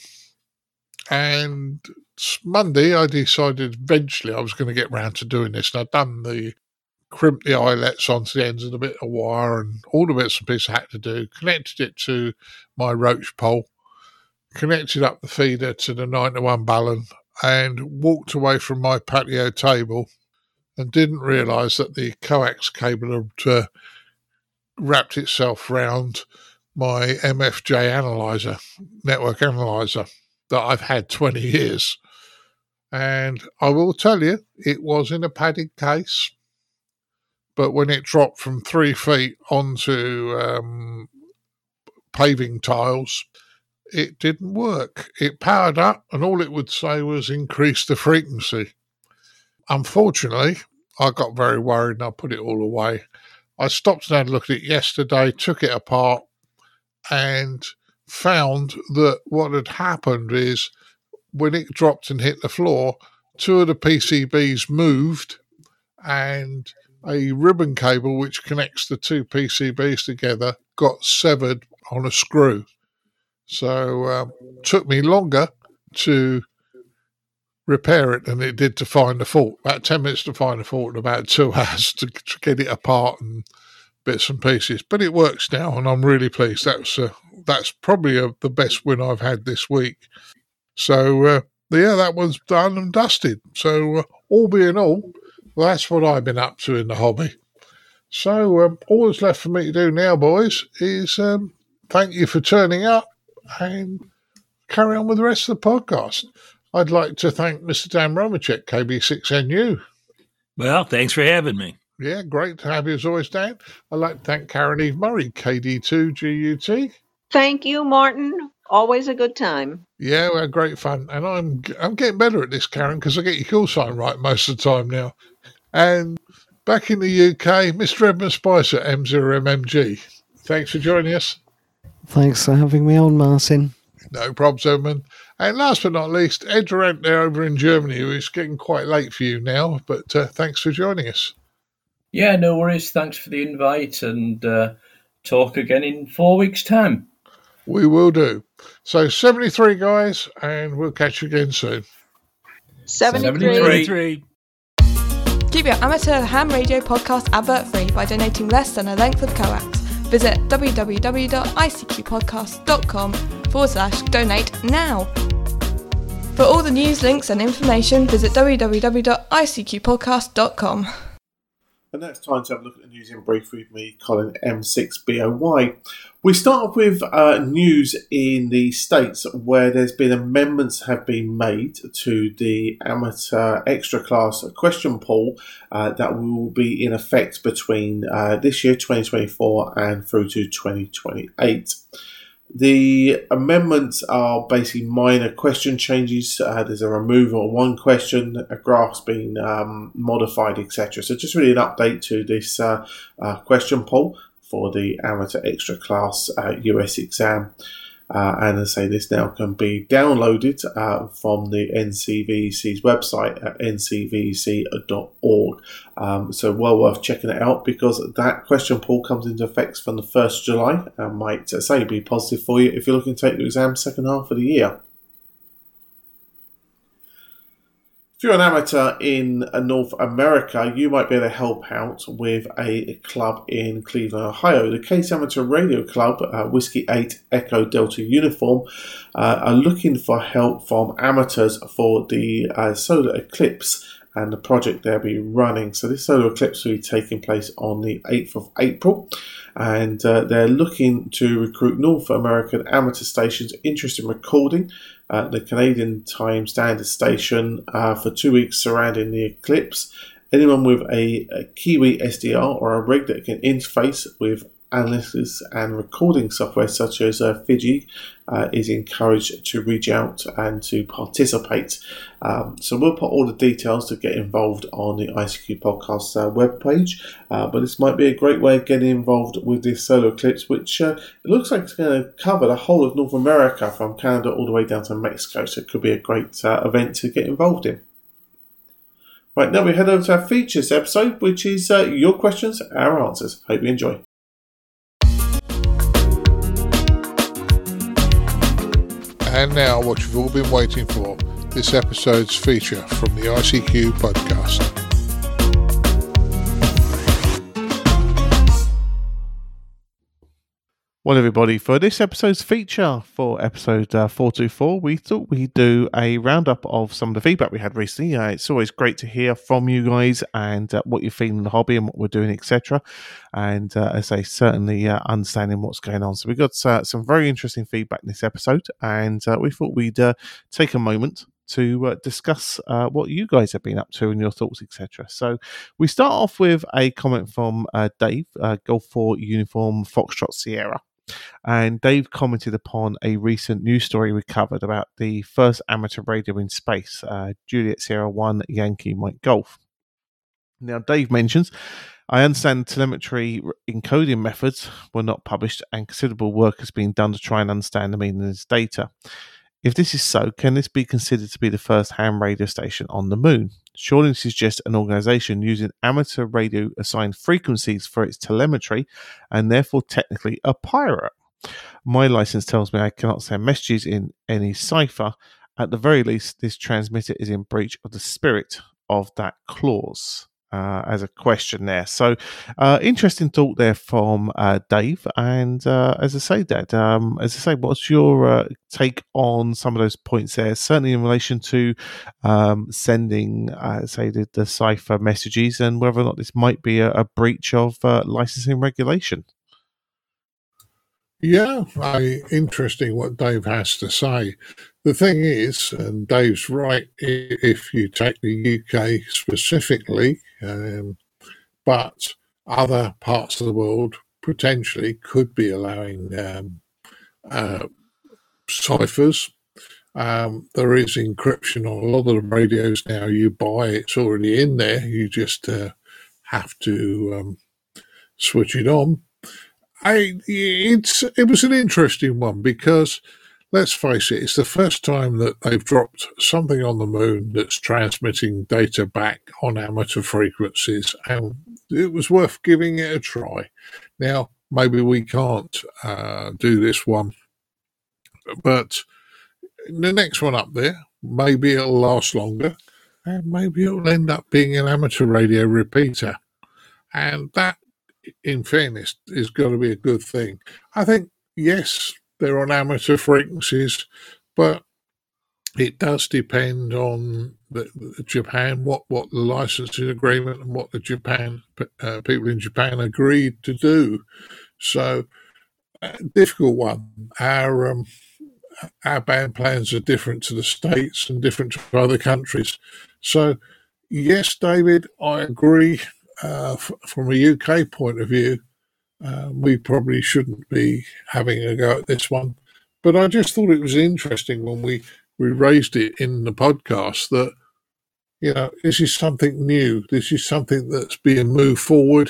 And Monday, I decided eventually I was going to get round to doing this. And I'd done the, crimped the eyelets onto the ends of the bit of wire and all the bits and pieces I had to do, connected it to my roach pole, connected up the feeder to the nine to one balun, and walked away from my patio table and didn't realise that the coax cable had uh, wrapped itself round my M F J analyzer, network analyzer, that I've had twenty years. And I will tell you, it was in a padded case, but when it dropped from three feet onto um, paving tiles, it didn't work. It powered up, and all it would say was increase the frequency. Unfortunately, I got very worried and I put it all away. I stopped and had a look at it yesterday, took it apart, and found that what had happened is when it dropped and hit the floor, two of the P C Bs moved, and a ribbon cable which connects the two P C Bs together got severed on a screw. So um, it took me longer to repair it than it did to find the fault. About ten minutes to find the fault and about two hours to, to get it apart and bits and pieces. But it works now, and I'm really pleased. That's uh, that's probably a, the best win I've had this week. So, uh, yeah, that one's done and dusted. So, uh, all being all, that's what I've been up to in the hobby. So, um, all that's left for me to do now, boys, is um, thank you for turning up and carry on with the rest of the podcast. I'd like to thank Mister Dan Romacek, K B six N U. Well, thanks for having me. Yeah, great to have you as always, Dan. I'd like to thank Karen Eve Murray, K D two G U T. Thank you, Martin. Always a good time. Yeah, we had great fun. And I'm I'm getting better at this, Karen, because I get your call sign right most of the time now. And back in the U K, Mister Edmund Spicer, M zero M M G. Thanks for joining us. Thanks for having me on, Martin. No problems, Edmund. And last but not least, Ed Durant there over in Germany, who is getting quite late for you now, but uh, thanks for joining us. Yeah, no worries. Thanks for the invite, and uh, talk again in four weeks' time. We will do. So seventy-three, guys, and we'll catch you again soon. seventy-three. seventy-three. Keep your amateur ham radio podcast advert free by donating less than a length of coax. Visit www.icqpodcast.com forward slash donate now. For all the news, links and information, visit www dot i c q podcast dot com. And now it's time to have a look at the news in brief with me, Colin M six B O Y. We start off with uh, news in the States where there's been amendments have been made to the amateur extra class question pool uh, that will be in effect between uh, this year, twenty twenty-four, and through to twenty twenty-eight. The amendments are basically minor question changes. Uh, there's a removal of one question, a graph's been um, modified, et cetera. So just really an update to this uh, uh, question poll for the amateur extra class uh, U S exam. Uh, and as I say, this now can be downloaded uh, from the N C V E C's website at n c v e c dot org. Um, so well worth checking it out, because that question pool comes into effect from the first of July and might, uh, say, be positive for you if you're looking to take the exam second half of the year. If you're an amateur in North America, you might be able to help out with a club in Cleveland, Ohio. The Case Amateur Radio Club, uh, Whiskey eight Echo Delta Uniform, uh, are looking for help from amateurs for the uh, solar eclipse and the project they'll be running. So this solar eclipse will be taking place on the eighth of April, and uh, they're looking to recruit North American amateur stations interested in recording Uh, the Canadian Time Standard Station uh, for two weeks surrounding the eclipse. Anyone with a, a Kiwi S D R or a rig that can interface with analysis and recording software such as uh, Fiji uh, is encouraged to reach out and to participate. Um, so we'll put all the details to get involved on the I C Q Podcast uh, webpage, uh, but this might be a great way of getting involved with this solar eclipse, which uh, it looks like it's going to cover the whole of North America from Canada all the way down to Mexico, so it could be a great uh, event to get involved in. Right, now we head over to our features episode, which is uh, your questions, our answers. Hope you enjoy. And now, what you've all been waiting for, this episode's feature from the I C Q podcast. Well, everybody, for this episode's feature for episode uh, four twenty-four, we thought we'd do a roundup of some of the feedback we had recently. Uh, it's always great to hear from you guys and uh, what you're feeling in the hobby and what we're doing, et cetera. And uh, as I say, certainly uh, understanding what's going on. So we got uh, some very interesting feedback in this episode, and uh, we thought we'd uh, take a moment to uh, discuss uh, what you guys have been up to and your thoughts, et cetera. So we start off with a comment from uh, Dave, uh, Golf four Uniform Foxtrot Sierra. And Dave commented upon a recent news story we covered about the first amateur radio in space, uh, Juliet Sierra one Yankee Mike Golf. Now, Dave mentions, I understand telemetry encoding methods were not published and considerable work has been done to try and understand the meaning of this data. If this is so, can this be considered to be the first ham radio station on the moon? Surely this is just an organisation using amateur radio assigned frequencies for its telemetry and therefore technically a pirate. My license tells me I cannot send messages in any cipher At the very least, this transmitter is in breach of the spirit of that clause. Uh, as a question there. So, uh, interesting thought there from uh, Dave. And uh, as I say, Dad, um, as I say, what's your uh, take on some of those points there? Certainly in relation to um, sending, uh, say, the, the cipher messages, and whether or not this might be a, a breach of uh, licensing regulation. Yeah, I, interesting what Dave has to say. The thing is, and Dave's right, if you take the U K specifically, um, but other parts of the world potentially could be allowing um, uh, ciphers. Um, there is encryption on a lot of the radios now. You buy, it's already in there. You just uh, have to um, switch it on. I, it's it was an interesting one because, let's face it, it's the first time that they've dropped something on the moon that's transmitting data back on amateur frequencies, and it was worth giving it a try. Now, maybe we can't uh, do this one, but the next one up there, maybe it'll last longer, and maybe it'll end up being an amateur radio repeater. And that, in fairness, is going to be a good thing. I think, yes, they're on amateur frequencies, but it does depend on the, the Japan, what, what the licensing agreement and what the Japan uh, people in Japan agreed to do. So, uh, difficult one. Our um, our band plans are different to the States and different to other countries. So, yes, David, I agree. Uh, f- from a U K point of view, uh, we probably shouldn't be having a go at this one. But I just thought it was interesting when we, we raised it in the podcast that, you know, this is something new. This is something that's being moved forward.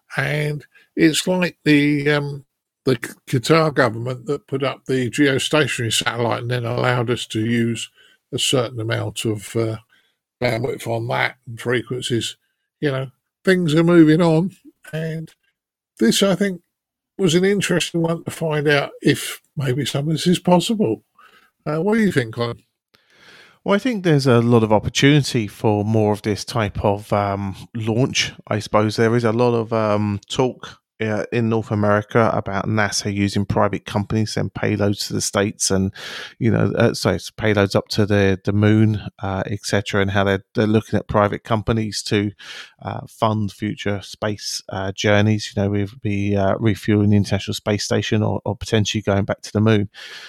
And it's like the um, the Qatar government that put up the geostationary satellite and then allowed us to use a certain amount of uh, bandwidth on that and frequencies. You know, things are moving on, and this, I think, was an interesting one to find out if maybe some of this is possible. Uh, what do you think, Colin? Well, I think there's a lot of opportunity for more of this type of um, launch. I suppose there is a lot of um, talk uh, in North America about NASA using private companies and payloads to the States, and you know, uh, so it's payloads up to the the moon, uh, et cetera, and how they're they're looking at private companies to uh, fund future space uh, journeys. You know, we'd be uh, refueling the International Space Station, or, or potentially going back to the moon.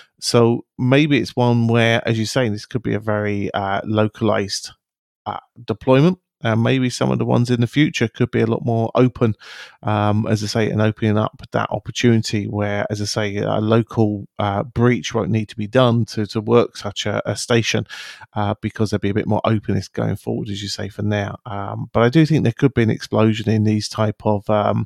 So maybe it's one where, as you say, this could be a very uh, localized uh, deployment. And maybe some of the ones in the future could be a lot more open, um, as I say, and opening up that opportunity where, as I say, a local uh, breach won't need to be done to, to work such a, a station uh, because there'll be a bit more openness going forward, as you say, for now. Um, but I do think there could be an explosion in these type of, um,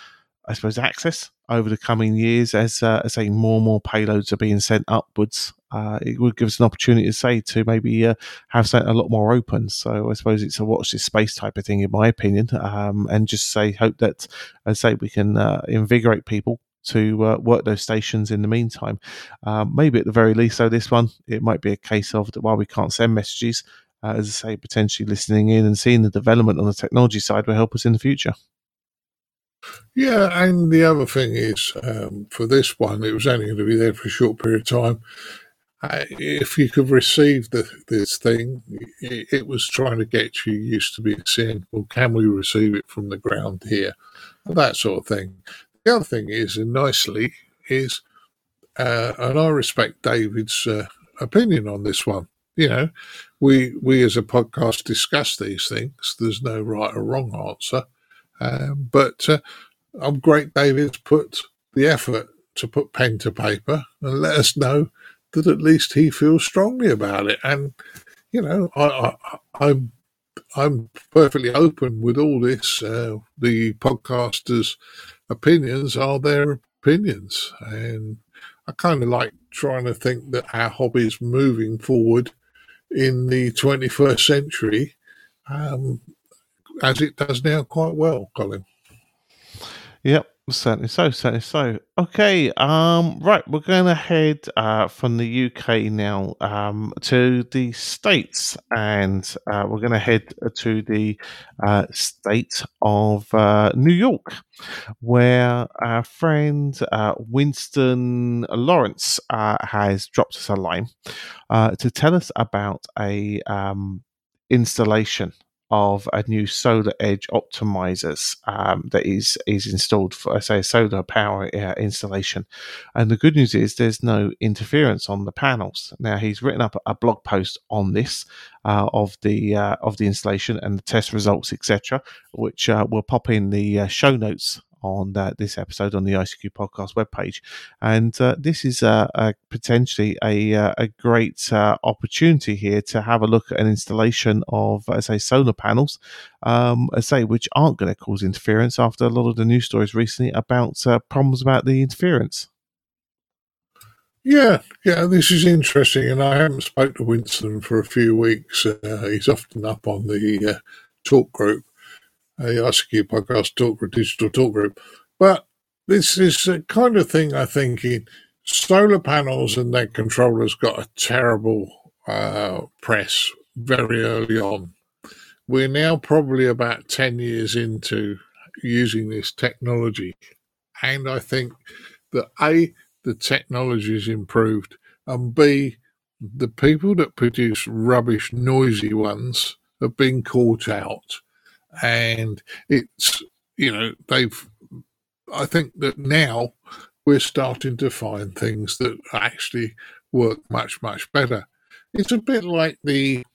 I suppose, access over the coming years as, uh, as say, more and more payloads are being sent upwards. Uh, it would give us an opportunity to say to maybe uh, have something a lot more open. So I suppose it's a watch this space type of thing, in my opinion, um, and just say hope that, as I say, we can uh, invigorate people to uh, work those stations in the meantime. Um, maybe at the very least, though, this one, it might be a case of that while we can't send messages, uh, as I say, potentially listening in and seeing the development on the technology side will help us in the future. Yeah, and the other thing is, um, for this one, it was only going to be there for a short period of time. Uh, if you could receive the, this thing, it, it was trying to get you used to being saying, well, can we receive it from the ground here? That sort of thing. The other thing is, and nicely, is, uh, and I respect David's uh, opinion on this one. You know, we we as a podcast discuss these things. There's no right or wrong answer. Um, but uh, I'm great David's put the effort to put pen to paper and let us know that at least he feels strongly about it. And, you know, I, I, I'm I'm perfectly open with all this. Uh, the podcasters' opinions are their opinions. And I kind of like trying to think that our hobby is moving forward in the twenty-first century, um, as it does now quite well, Colin. Yep. Certainly so, certainly so. Okay, um, right, we're going to head uh, from the U K now um, to the States, and uh, we're going to head to the uh, state of uh, New York, where our friend uh, Winston Lawrence uh, has dropped us a line uh, to tell us about a um, installation of a new Solar Edge optimizers um, that is is installed for, I say, a solar power uh, installation. And the good news is there's no interference on the panels. Now he's written up a blog post on this uh, of the uh, of the installation and the test results, et cetera, which uh, we'll pop in the uh, show notes on uh, this episode on the I C Q podcast webpage. And uh, this is uh, a, potentially a, uh, a great uh, opportunity here to have a look at an installation of, I say, solar panels, um, I say, which aren't going to cause interference after a lot of the news stories recently about uh, problems about the interference. Yeah, yeah, this is interesting, and I haven't spoken to Winston for a few weeks. Uh, he's often up on the uh, talk group, the I C Q podcast talk group, digital talk group. But this is the kind of thing I think in solar panels and their controllers got a terrible uh, press very early on. We're now probably about ten years into using this technology, and I think that A, the technology has improved, and B, the people that produce rubbish, noisy ones have been caught out. And it's, you know, they've, I think that now we're starting to find things that actually work much, much better. It's a bit like the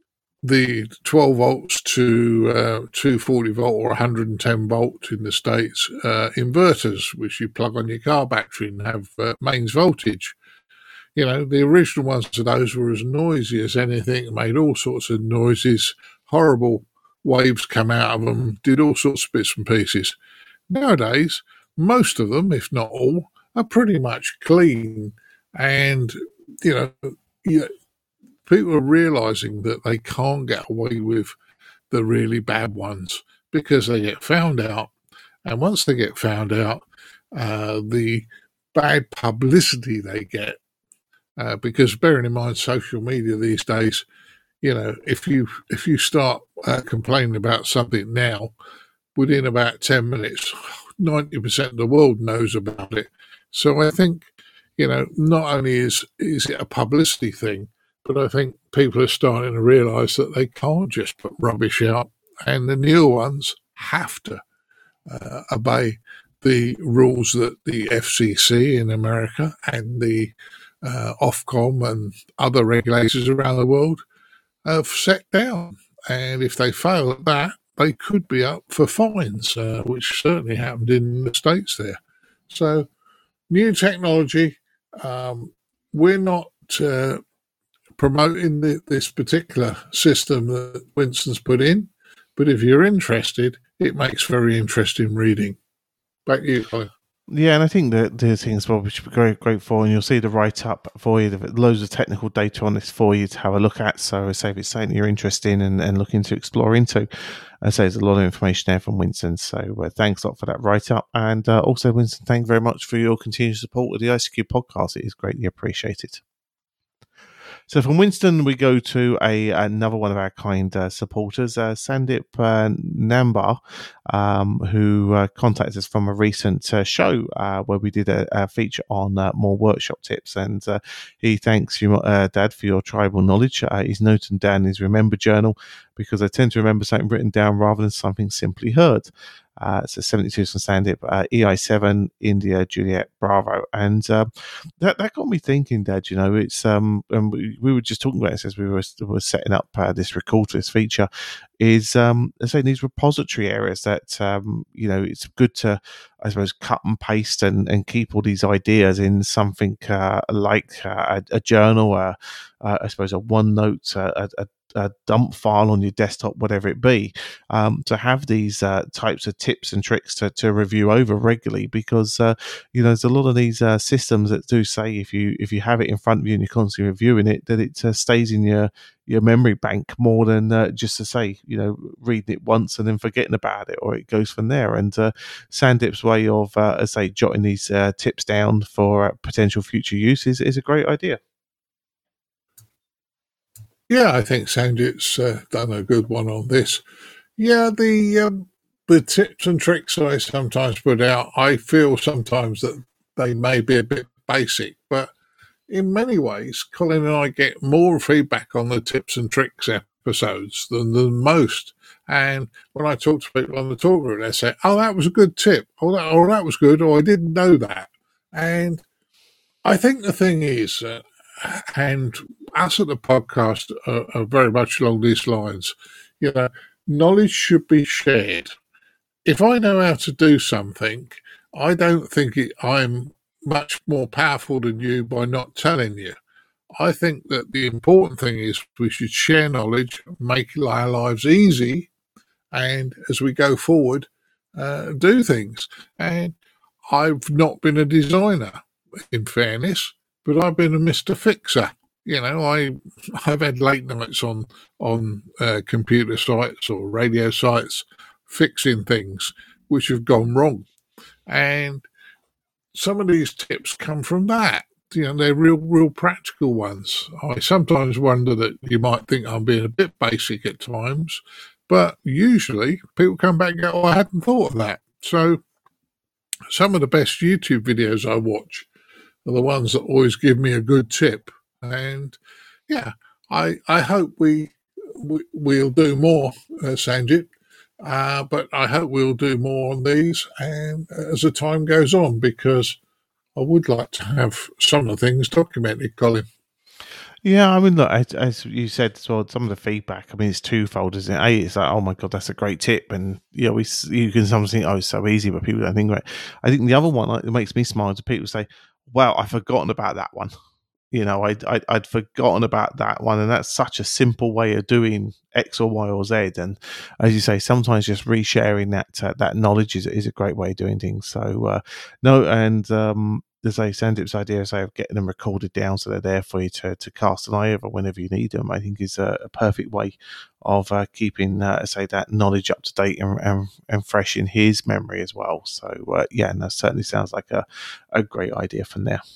the twelve volts to uh, two forty volt or one hundred ten volt in the States uh, inverters, which you plug on your car battery and have uh, mains voltage. You know, the original ones of those were as noisy as anything, made all sorts of noises, horrible waves come out of them, did all sorts of bits and pieces. Nowadays, most of them, if not all, are pretty much clean. And, you know, you know people are realizing that they can't get away with the really bad ones because they get found out. And once they get found out, uh, the bad publicity they get, uh, because bearing in mind social media these days, you know, if you if you start uh, complaining about something now, within about ten minutes, ninety percent of the world knows about it. So I think, you know, not only is, is it a publicity thing, but I think people are starting to realise that they can't just put rubbish out, and the newer ones have to uh, obey the rules that the F C C in America and the uh, Ofcom and other regulators around the world have set down. And if they fail at that, they could be up for fines, uh, which certainly happened in the States there. So, new technology, um, we're not uh, promoting the, this particular system that Winston's put in, but if you're interested, it makes very interesting reading. Back to you, Colin. Yeah, and I think that the things well, which would be great, great for, and you'll see the write up for you, loads of technical data on this for you to have a look at. So, I say if it's something you're interested in and, and looking to explore into, I say there's a lot of information there from Winston. So, uh, thanks a lot for that write up, and uh, also Winston, thank you very much for your continued support of the I C Q podcast. It is greatly appreciated. So from Winston, we go to a another one of our kind uh, supporters, uh, Sandip uh, Nambar, um, who uh, contacted us from a recent uh, show uh, where we did a, a feature on uh, more workshop tips. And uh, he thanks you, uh, Dad, for your tribal knowledge. Uh, he's noted down in his Remember Journal because I tend to remember something written down rather than something simply heard. Uh, so seventy-two from Sandip, uh, E I seven, India, Juliet, Bravo. And uh, that that got me thinking, Dad, you know, it's, um, and we, we were just talking about this as we were, were setting up uh, this record for this feature, is, um, I say, these repository areas that, um, you know, it's good to, I suppose, cut and paste and, and keep all these ideas in something uh, like uh, a, a journal, uh, uh, I suppose, a OneNote, uh, a, a a dump file on your desktop, whatever it be, um, to have these uh, types of tips and tricks to, to review over regularly, because uh, you know there's a lot of these uh, systems that do say if you if you have it in front of you and you're constantly reviewing it, that it uh, stays in your your memory bank more than uh, just to say, you know, reading it once and then forgetting about it, or it goes from there. And uh, Sandip's way of, uh, as I say, jotting these uh, tips down for uh, potential future use is, is a great idea. Yeah, I think Sandip's uh, done a good one on this. Yeah, the um, the tips and tricks I sometimes put out, I feel sometimes that they may be a bit basic, but in many ways, Colin and I get more feedback on the tips and tricks episodes than, than most. And when I talk to people on the talk group, they say, oh, that was a good tip. Oh, that, oh, that was good. Or I didn't know that. And I think the thing is, uh, and us at the podcast are, are very much along these lines, you know, knowledge should be shared. If I know how to do something, I don't think it, I'm much more powerful than you by not telling you. I think that the important thing is we should share knowledge, make our lives easy, and as we go forward, uh, do things. And I've not been a designer, in fairness, but I've been a Mister Fixer. You know, I, I've had late nights on, on uh, computer sites or radio sites fixing things which have gone wrong. And some of these tips come from that. You know, they're real, real practical ones. I sometimes wonder that you might think I'm being a bit basic at times, but usually people come back and go, oh, I hadn't thought of that. So some of the best YouTube videos I watch are the ones that always give me a good tip. And yeah, I I hope we, we we'll do more, uh, Sanjit. Uh, but I hope we'll do more on these and as the time goes on, because I would like to have some of the things documented, Colin. Yeah, I mean, look, as, as you said as well, some of the feedback, I mean, it's twofold, isn't it? A, it's like, oh my God, that's a great tip. And, you know, we, you can sometimes think, oh, it's so easy, but people don't think about it. I think the other one like, that makes me smile is people say, wow, I've forgotten about that one. You know, I'd, I'd, I'd forgotten about that one, and that's such a simple way of doing X or Y or Z. And as you say, sometimes just resharing that uh, that knowledge is is a great way of doing things. So uh, no, and um, as I say, Sandip's idea say, of getting them recorded down so they're there for you to, to cast an eye over whenever you need them, I think is a, a perfect way of uh, keeping, uh, say, that knowledge up to date and, and, and fresh in his memory as well. So uh, yeah, and that certainly sounds like a, a great idea from there.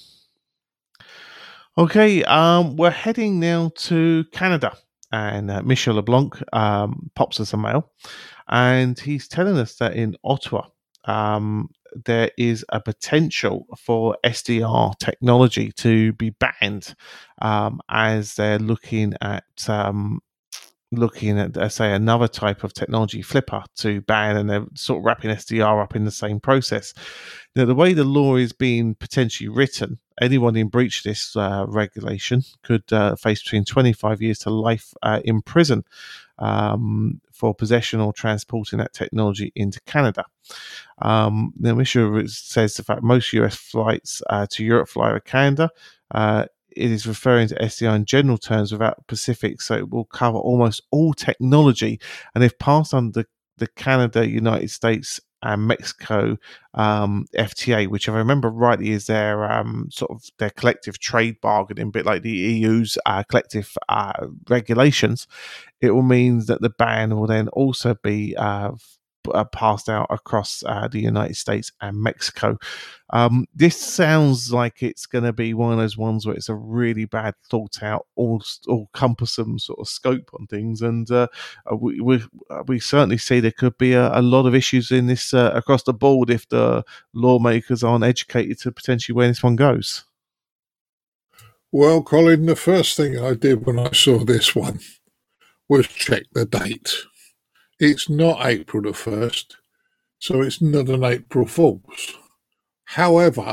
Okay, um, we're heading now to Canada, and uh, Michel LeBlanc um, pops us a mail, and he's telling us that in Ottawa, um, there is a potential for S D R technology to be banned, um, as they're looking at um, looking at, uh, say, another type of technology, Flipper, to ban, and they're sort of wrapping S D R up in the same process. Now, the way the law is being potentially written, anyone in breach of this uh, regulation could uh, face between twenty-five years to life uh, in prison um, for possession or transporting that technology into Canada. Um, the Michel says the fact most U S flights uh, to Europe fly over Canada. Uh, it is referring to S D R in general terms without Pacific, so it will cover almost all technology, and if passed under the, the Canada, United States and Mexico um, F T A, which if I remember rightly is their um, sort of their collective trade bargaining, bit like the E U's uh, collective uh, regulations, it will mean that the ban will then also be uh, uh, passed out across uh, the United States and Mexico. Um, this sounds like it's going to be one of those ones where it's a really bad thought out, all all compassum sort of scope on things, and uh, we we we certainly see there could be a, a lot of issues in this uh, across the board if the lawmakers aren't educated to potentially where this one goes. Well, Colin, the first thing I did when I saw this one was check the date. It's not April the first, so it's not an April Fool's. However,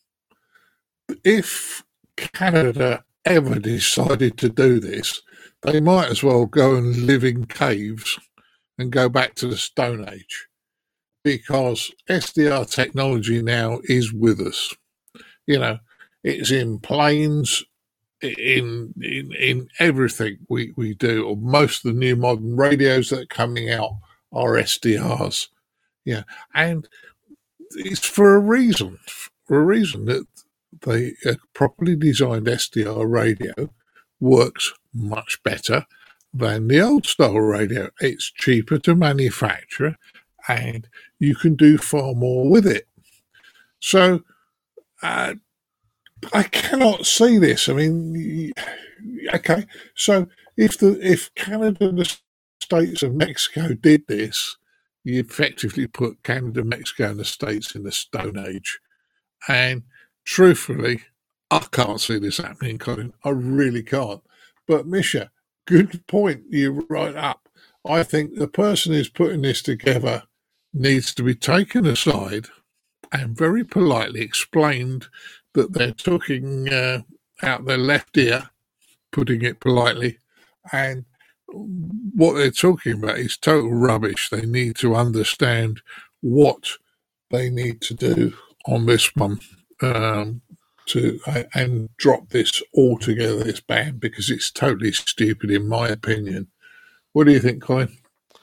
if Canada ever decided to do this, they might as well go and live in caves and go back to the Stone Age, because S D R technology now is with us. You know, it's in planes, in in in everything we, we do, or most of the new modern radios that are coming out are S D Rs. Yeah, and it's for a reason, for a reason that they a properly designed S D R radio works much better than the old style radio. It's cheaper to manufacture and you can do far more with it. So uh, I cannot see this. I mean, okay, so if the if Canada, the States and Mexico did this, you effectively put Canada, Mexico and the States in the Stone Age. And truthfully, I can't see this happening, Colin. I really can't. But Misha, good point. You're right up. I think the person who's putting this together needs to be taken aside and very politely explained that they're talking uh, out their left ear, putting it politely, and what they're talking about is total rubbish. They need to understand what they need to do on this one um, to uh, and drop this altogether, this ban, because it's totally stupid in my opinion. What do you think, Colin?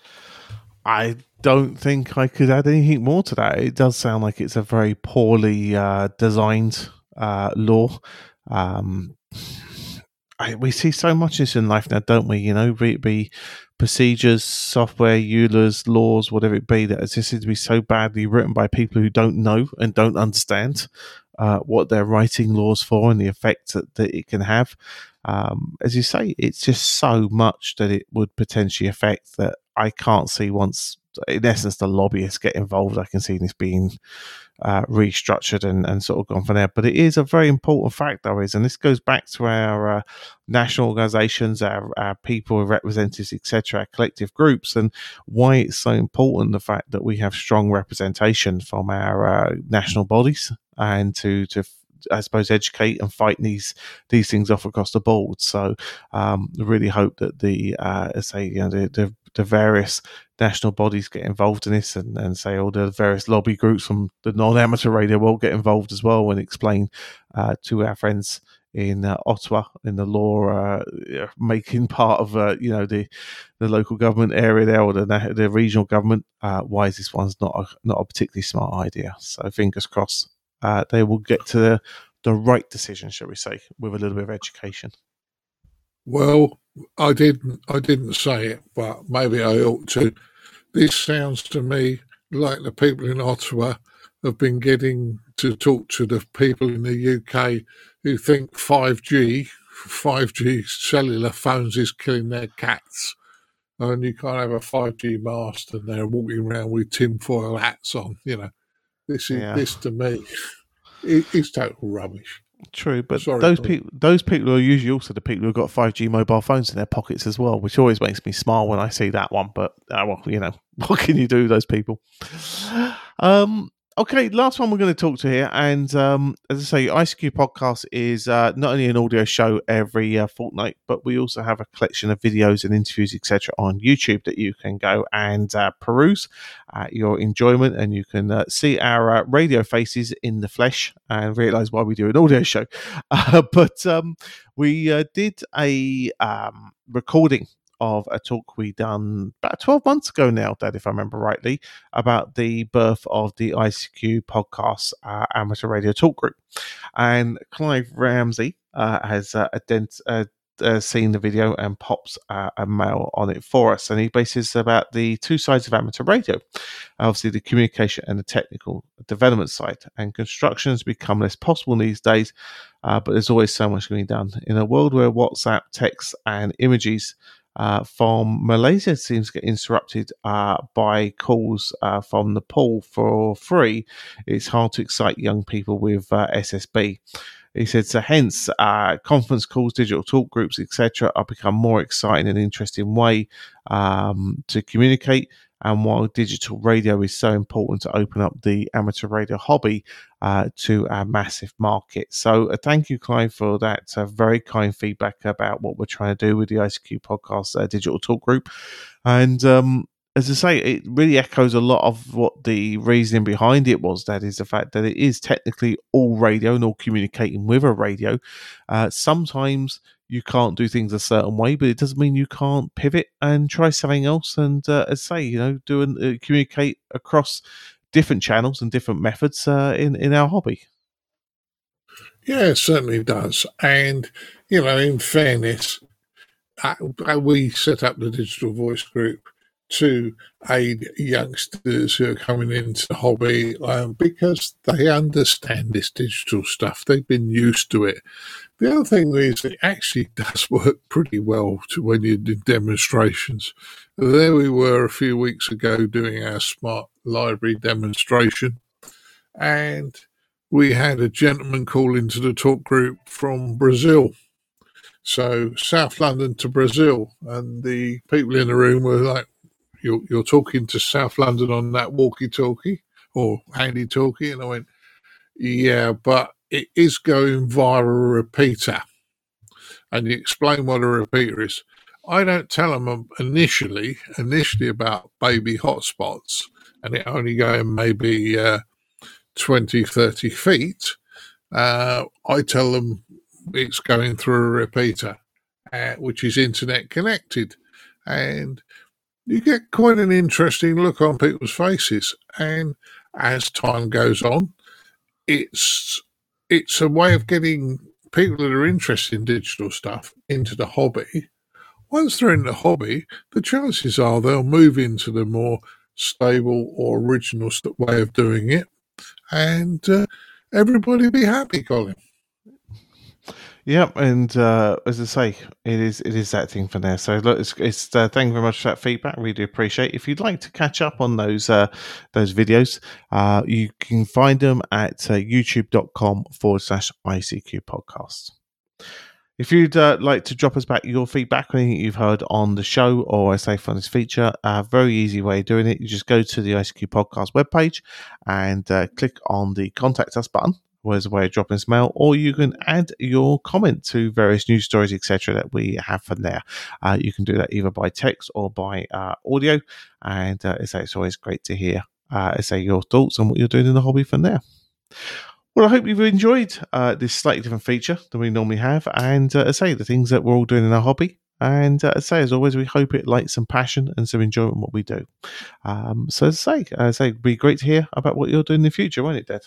I don't think I could add anything more to that. It does sound like it's a very poorly uh, designed uh, law. Um, I, we see so much of this in life now, don't we? You know, be it be procedures, software, E U L As, laws, whatever it be, that just seems to be so badly written by people who don't know and don't understand uh, what they're writing laws for and the effect that, that it can have. Um, as you say, it's just so much that it would potentially affect that I can't see once, in essence, the lobbyists get involved. I can see this being uh, restructured and, and sort of gone from there. But it is a very important fact, though, is, and this goes back to our uh, national organisations, our, our people, representatives, et cetera, our collective groups, and why it's so important, the fact that we have strong representation from our uh, national bodies and to to I suppose educate and fight these these things off across the board. So um, I really hope that the uh, say you know the, the the various national bodies get involved in this, and, and say all the various lobby groups from the non-amateur radio world get involved as well, and explain uh, to our friends in uh, Ottawa in the law uh, making part of uh, you know the the local government area there, or the the regional government, uh, why is this one's not a, not a particularly smart idea. So fingers crossed. Uh, they will get to the, the right decision, shall we say, with a little bit of education. Well, I didn't I didn't say it, but maybe I ought to. This sounds to me like the people in Ottawa have been getting to talk to the people in the U K who think five G, five G cellular phones is killing their cats. And you can't have a five G mast and they're walking around with tinfoil hats on, you know. This is yeah. this to me is total rubbish. True, but Sorry, those people those people are usually also the people who've got five G mobile phones in their pockets as well, which always makes me smile when I see that one. But uh, well, you know, what can you do, those people? Um, okay, last one we're going to talk to here, and um, as I say, I C Q Podcast is uh, not only an audio show every uh, fortnight, but we also have a collection of videos and interviews, et cetera, on YouTube that you can go and uh, peruse at your enjoyment, and you can uh, see our uh, radio faces in the flesh and realise why we do an audio show. Uh, but um, we uh, did a um, recording of a talk we done about twelve months ago now, Dad, if I remember rightly, about the birth of the I C Q Podcast uh, Amateur Radio Talk Group. And Clive Ramsey uh, has uh, ident- uh, uh, seen the video and pops uh, a mail on it for us. And he bases about the two sides of amateur radio, obviously the communication and the technical development side. And construction has become less possible these days, uh, but there's always so much going done. In a world where WhatsApp, text and images Uh, from Malaysia seems to get interrupted uh, by calls uh, from Nepal for free, it's hard to excite young people with uh, S S B. He said, so hence uh, conference calls, digital talk groups, et cetera are become more exciting and interesting way um, to communicate. And while digital radio is so important to open up the amateur radio hobby uh, to our massive market. So uh, thank you, Clive, for that uh, very kind feedback about what we're trying to do with the I C Q Podcast uh, Digital Talk Group. And um, as I say, it really echoes a lot of what the reasoning behind it was. That is the fact that it is technically all radio and all communicating with a radio. Uh, sometimes you can't do things a certain way, but it doesn't mean you can't pivot and try something else. And uh, as I say, you know, do and uh, communicate across different channels and different methods uh, in in our hobby. Yeah, it certainly does. And, you know, in fairness, uh, we set up the Digital Voice Group to aid youngsters who are coming into the hobby um, because they understand this digital stuff. They've been used to it. The other thing is it actually does work pretty well to when you do demonstrations. There we were a few weeks ago doing our smart library demonstration, and we had a gentleman call into the talk group from Brazil. So South London to Brazil, and the people in the room were like, you're, you're talking to South London on that walkie-talkie or handy-talkie? And I went, yeah, but it is going via a repeater. And you explain what a repeater is. I don't tell them initially, initially about baby hotspots, and it only going maybe uh, twenty, thirty feet. Uh, I tell them it's going through a repeater, uh, which is internet connected. And you get quite an interesting look on people's faces. And as time goes on, it's it's a way of getting people that are interested in digital stuff into the hobby. Once they're in the hobby, the chances are they'll move into the more stable or original way of doing it, and uh, everybody will be happy, Colin. Yep, and uh, as I say, it is it is that thing for now. So look, it's, it's uh, thank you very much for that feedback. We do appreciate it. If you'd like to catch up on those uh, those videos, uh, you can find them at uh, youtube.com forward slash ICQ podcast. If you'd uh, like to drop us back your feedback on anything you've heard on the show or, I say, from this feature, a uh, very easy way of doing it. You just go to the I C Q podcast webpage and uh, click on the Contact Us button, where there's a way of dropping us mail, or you can add your comment to various news stories, et cetera, that we have from there. Uh, you can do that either by text or by uh, audio, and uh, I say it's always great to hear, uh, I say, your thoughts on what you're doing in the hobby from there. Well, I hope you've enjoyed uh, this slightly different feature than we normally have, and uh, I say the things that we're all doing in our hobby. And uh, I say, as always, we hope it lights some passion and some enjoyment in what we do. Um, so, as I say, I say, it'd be great to hear about what you're doing in the future, won't it, Dad?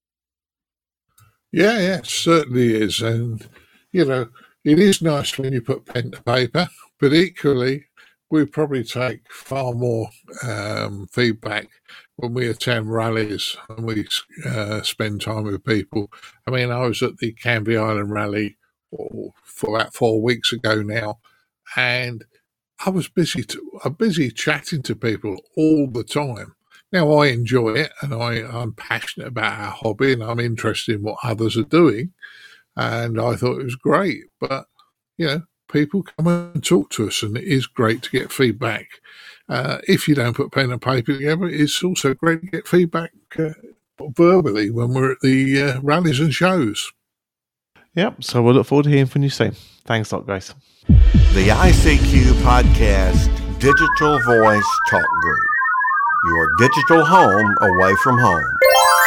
Yeah, yeah, it certainly is. And, you know, it is nice when you put pen to paper, but equally, we probably take far more um, feedback when we attend rallies and we uh, spend time with people. I mean, I was at the Canvey Island rally for, for about four weeks ago now, and I was busy, to, I'm busy chatting to people all the time. Now, I enjoy it, and I, I'm passionate about our hobby, and I'm interested in what others are doing, and I thought it was great. But, you know, people come and talk to us, and it is great to get feedback. Uh, if you don't put pen and paper together, it's also great to get feedback uh, verbally when we're at the uh, rallies and shows. Yep, so we'll look forward to hearing from you soon. Thanks a lot, guys. The I C Q Podcast Digital Voice Talk Group. Your digital home away from home.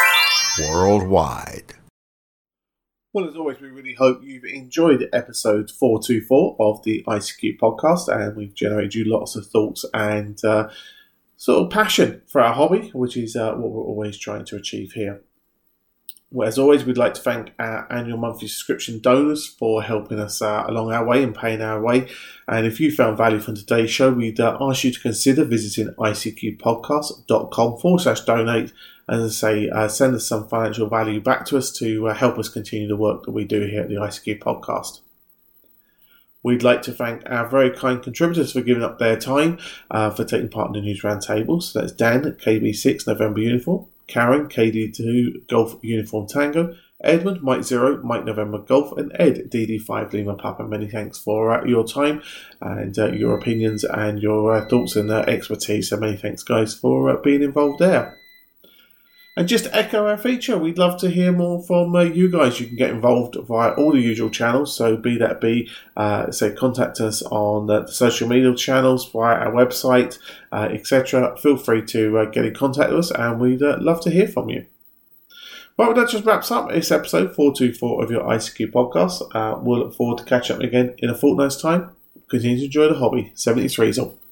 Worldwide. Well, as always, we really hope you've enjoyed episode four twenty-four of the I C Q podcast, and we've generated you lots of thoughts and uh, sort of passion for our hobby, which is uh, what we're always trying to achieve here. Well, as always, we'd like to thank our annual monthly subscription donors for helping us uh, along our way and paying our way. And if you found value from today's show, we'd uh, ask you to consider visiting icqpodcast.com forward slash donate. And as I say, uh, send us some financial value back to us to uh, help us continue the work that we do here at the I C Q podcast. We'd like to thank our very kind contributors for giving up their time uh, for taking part in the News Roundtable. So that's Dan, K B six, November Uniform, Karen, K D two, Golf Uniform Tango, Edmund, Mike Zero, Mike November Golf, and Ed, D D five, Lima Papa. Many thanks for uh, your time and uh, your opinions and your uh, thoughts and uh, expertise. So many thanks, guys, for uh, being involved there. And just to echo our feature, we'd love to hear more from uh, you guys. You can get involved via all the usual channels. So be that be, uh, say, contact us on uh, the social media channels, via our website, uh, et cetera. Feel free to uh, get in contact with us, and we'd uh, love to hear from you. Right, well, that just wraps up this episode four twenty-four of your I C Q podcast. Uh, we'll look forward to catching up again in a fortnight's time. Continue to enjoy the hobby. seventy-three is all.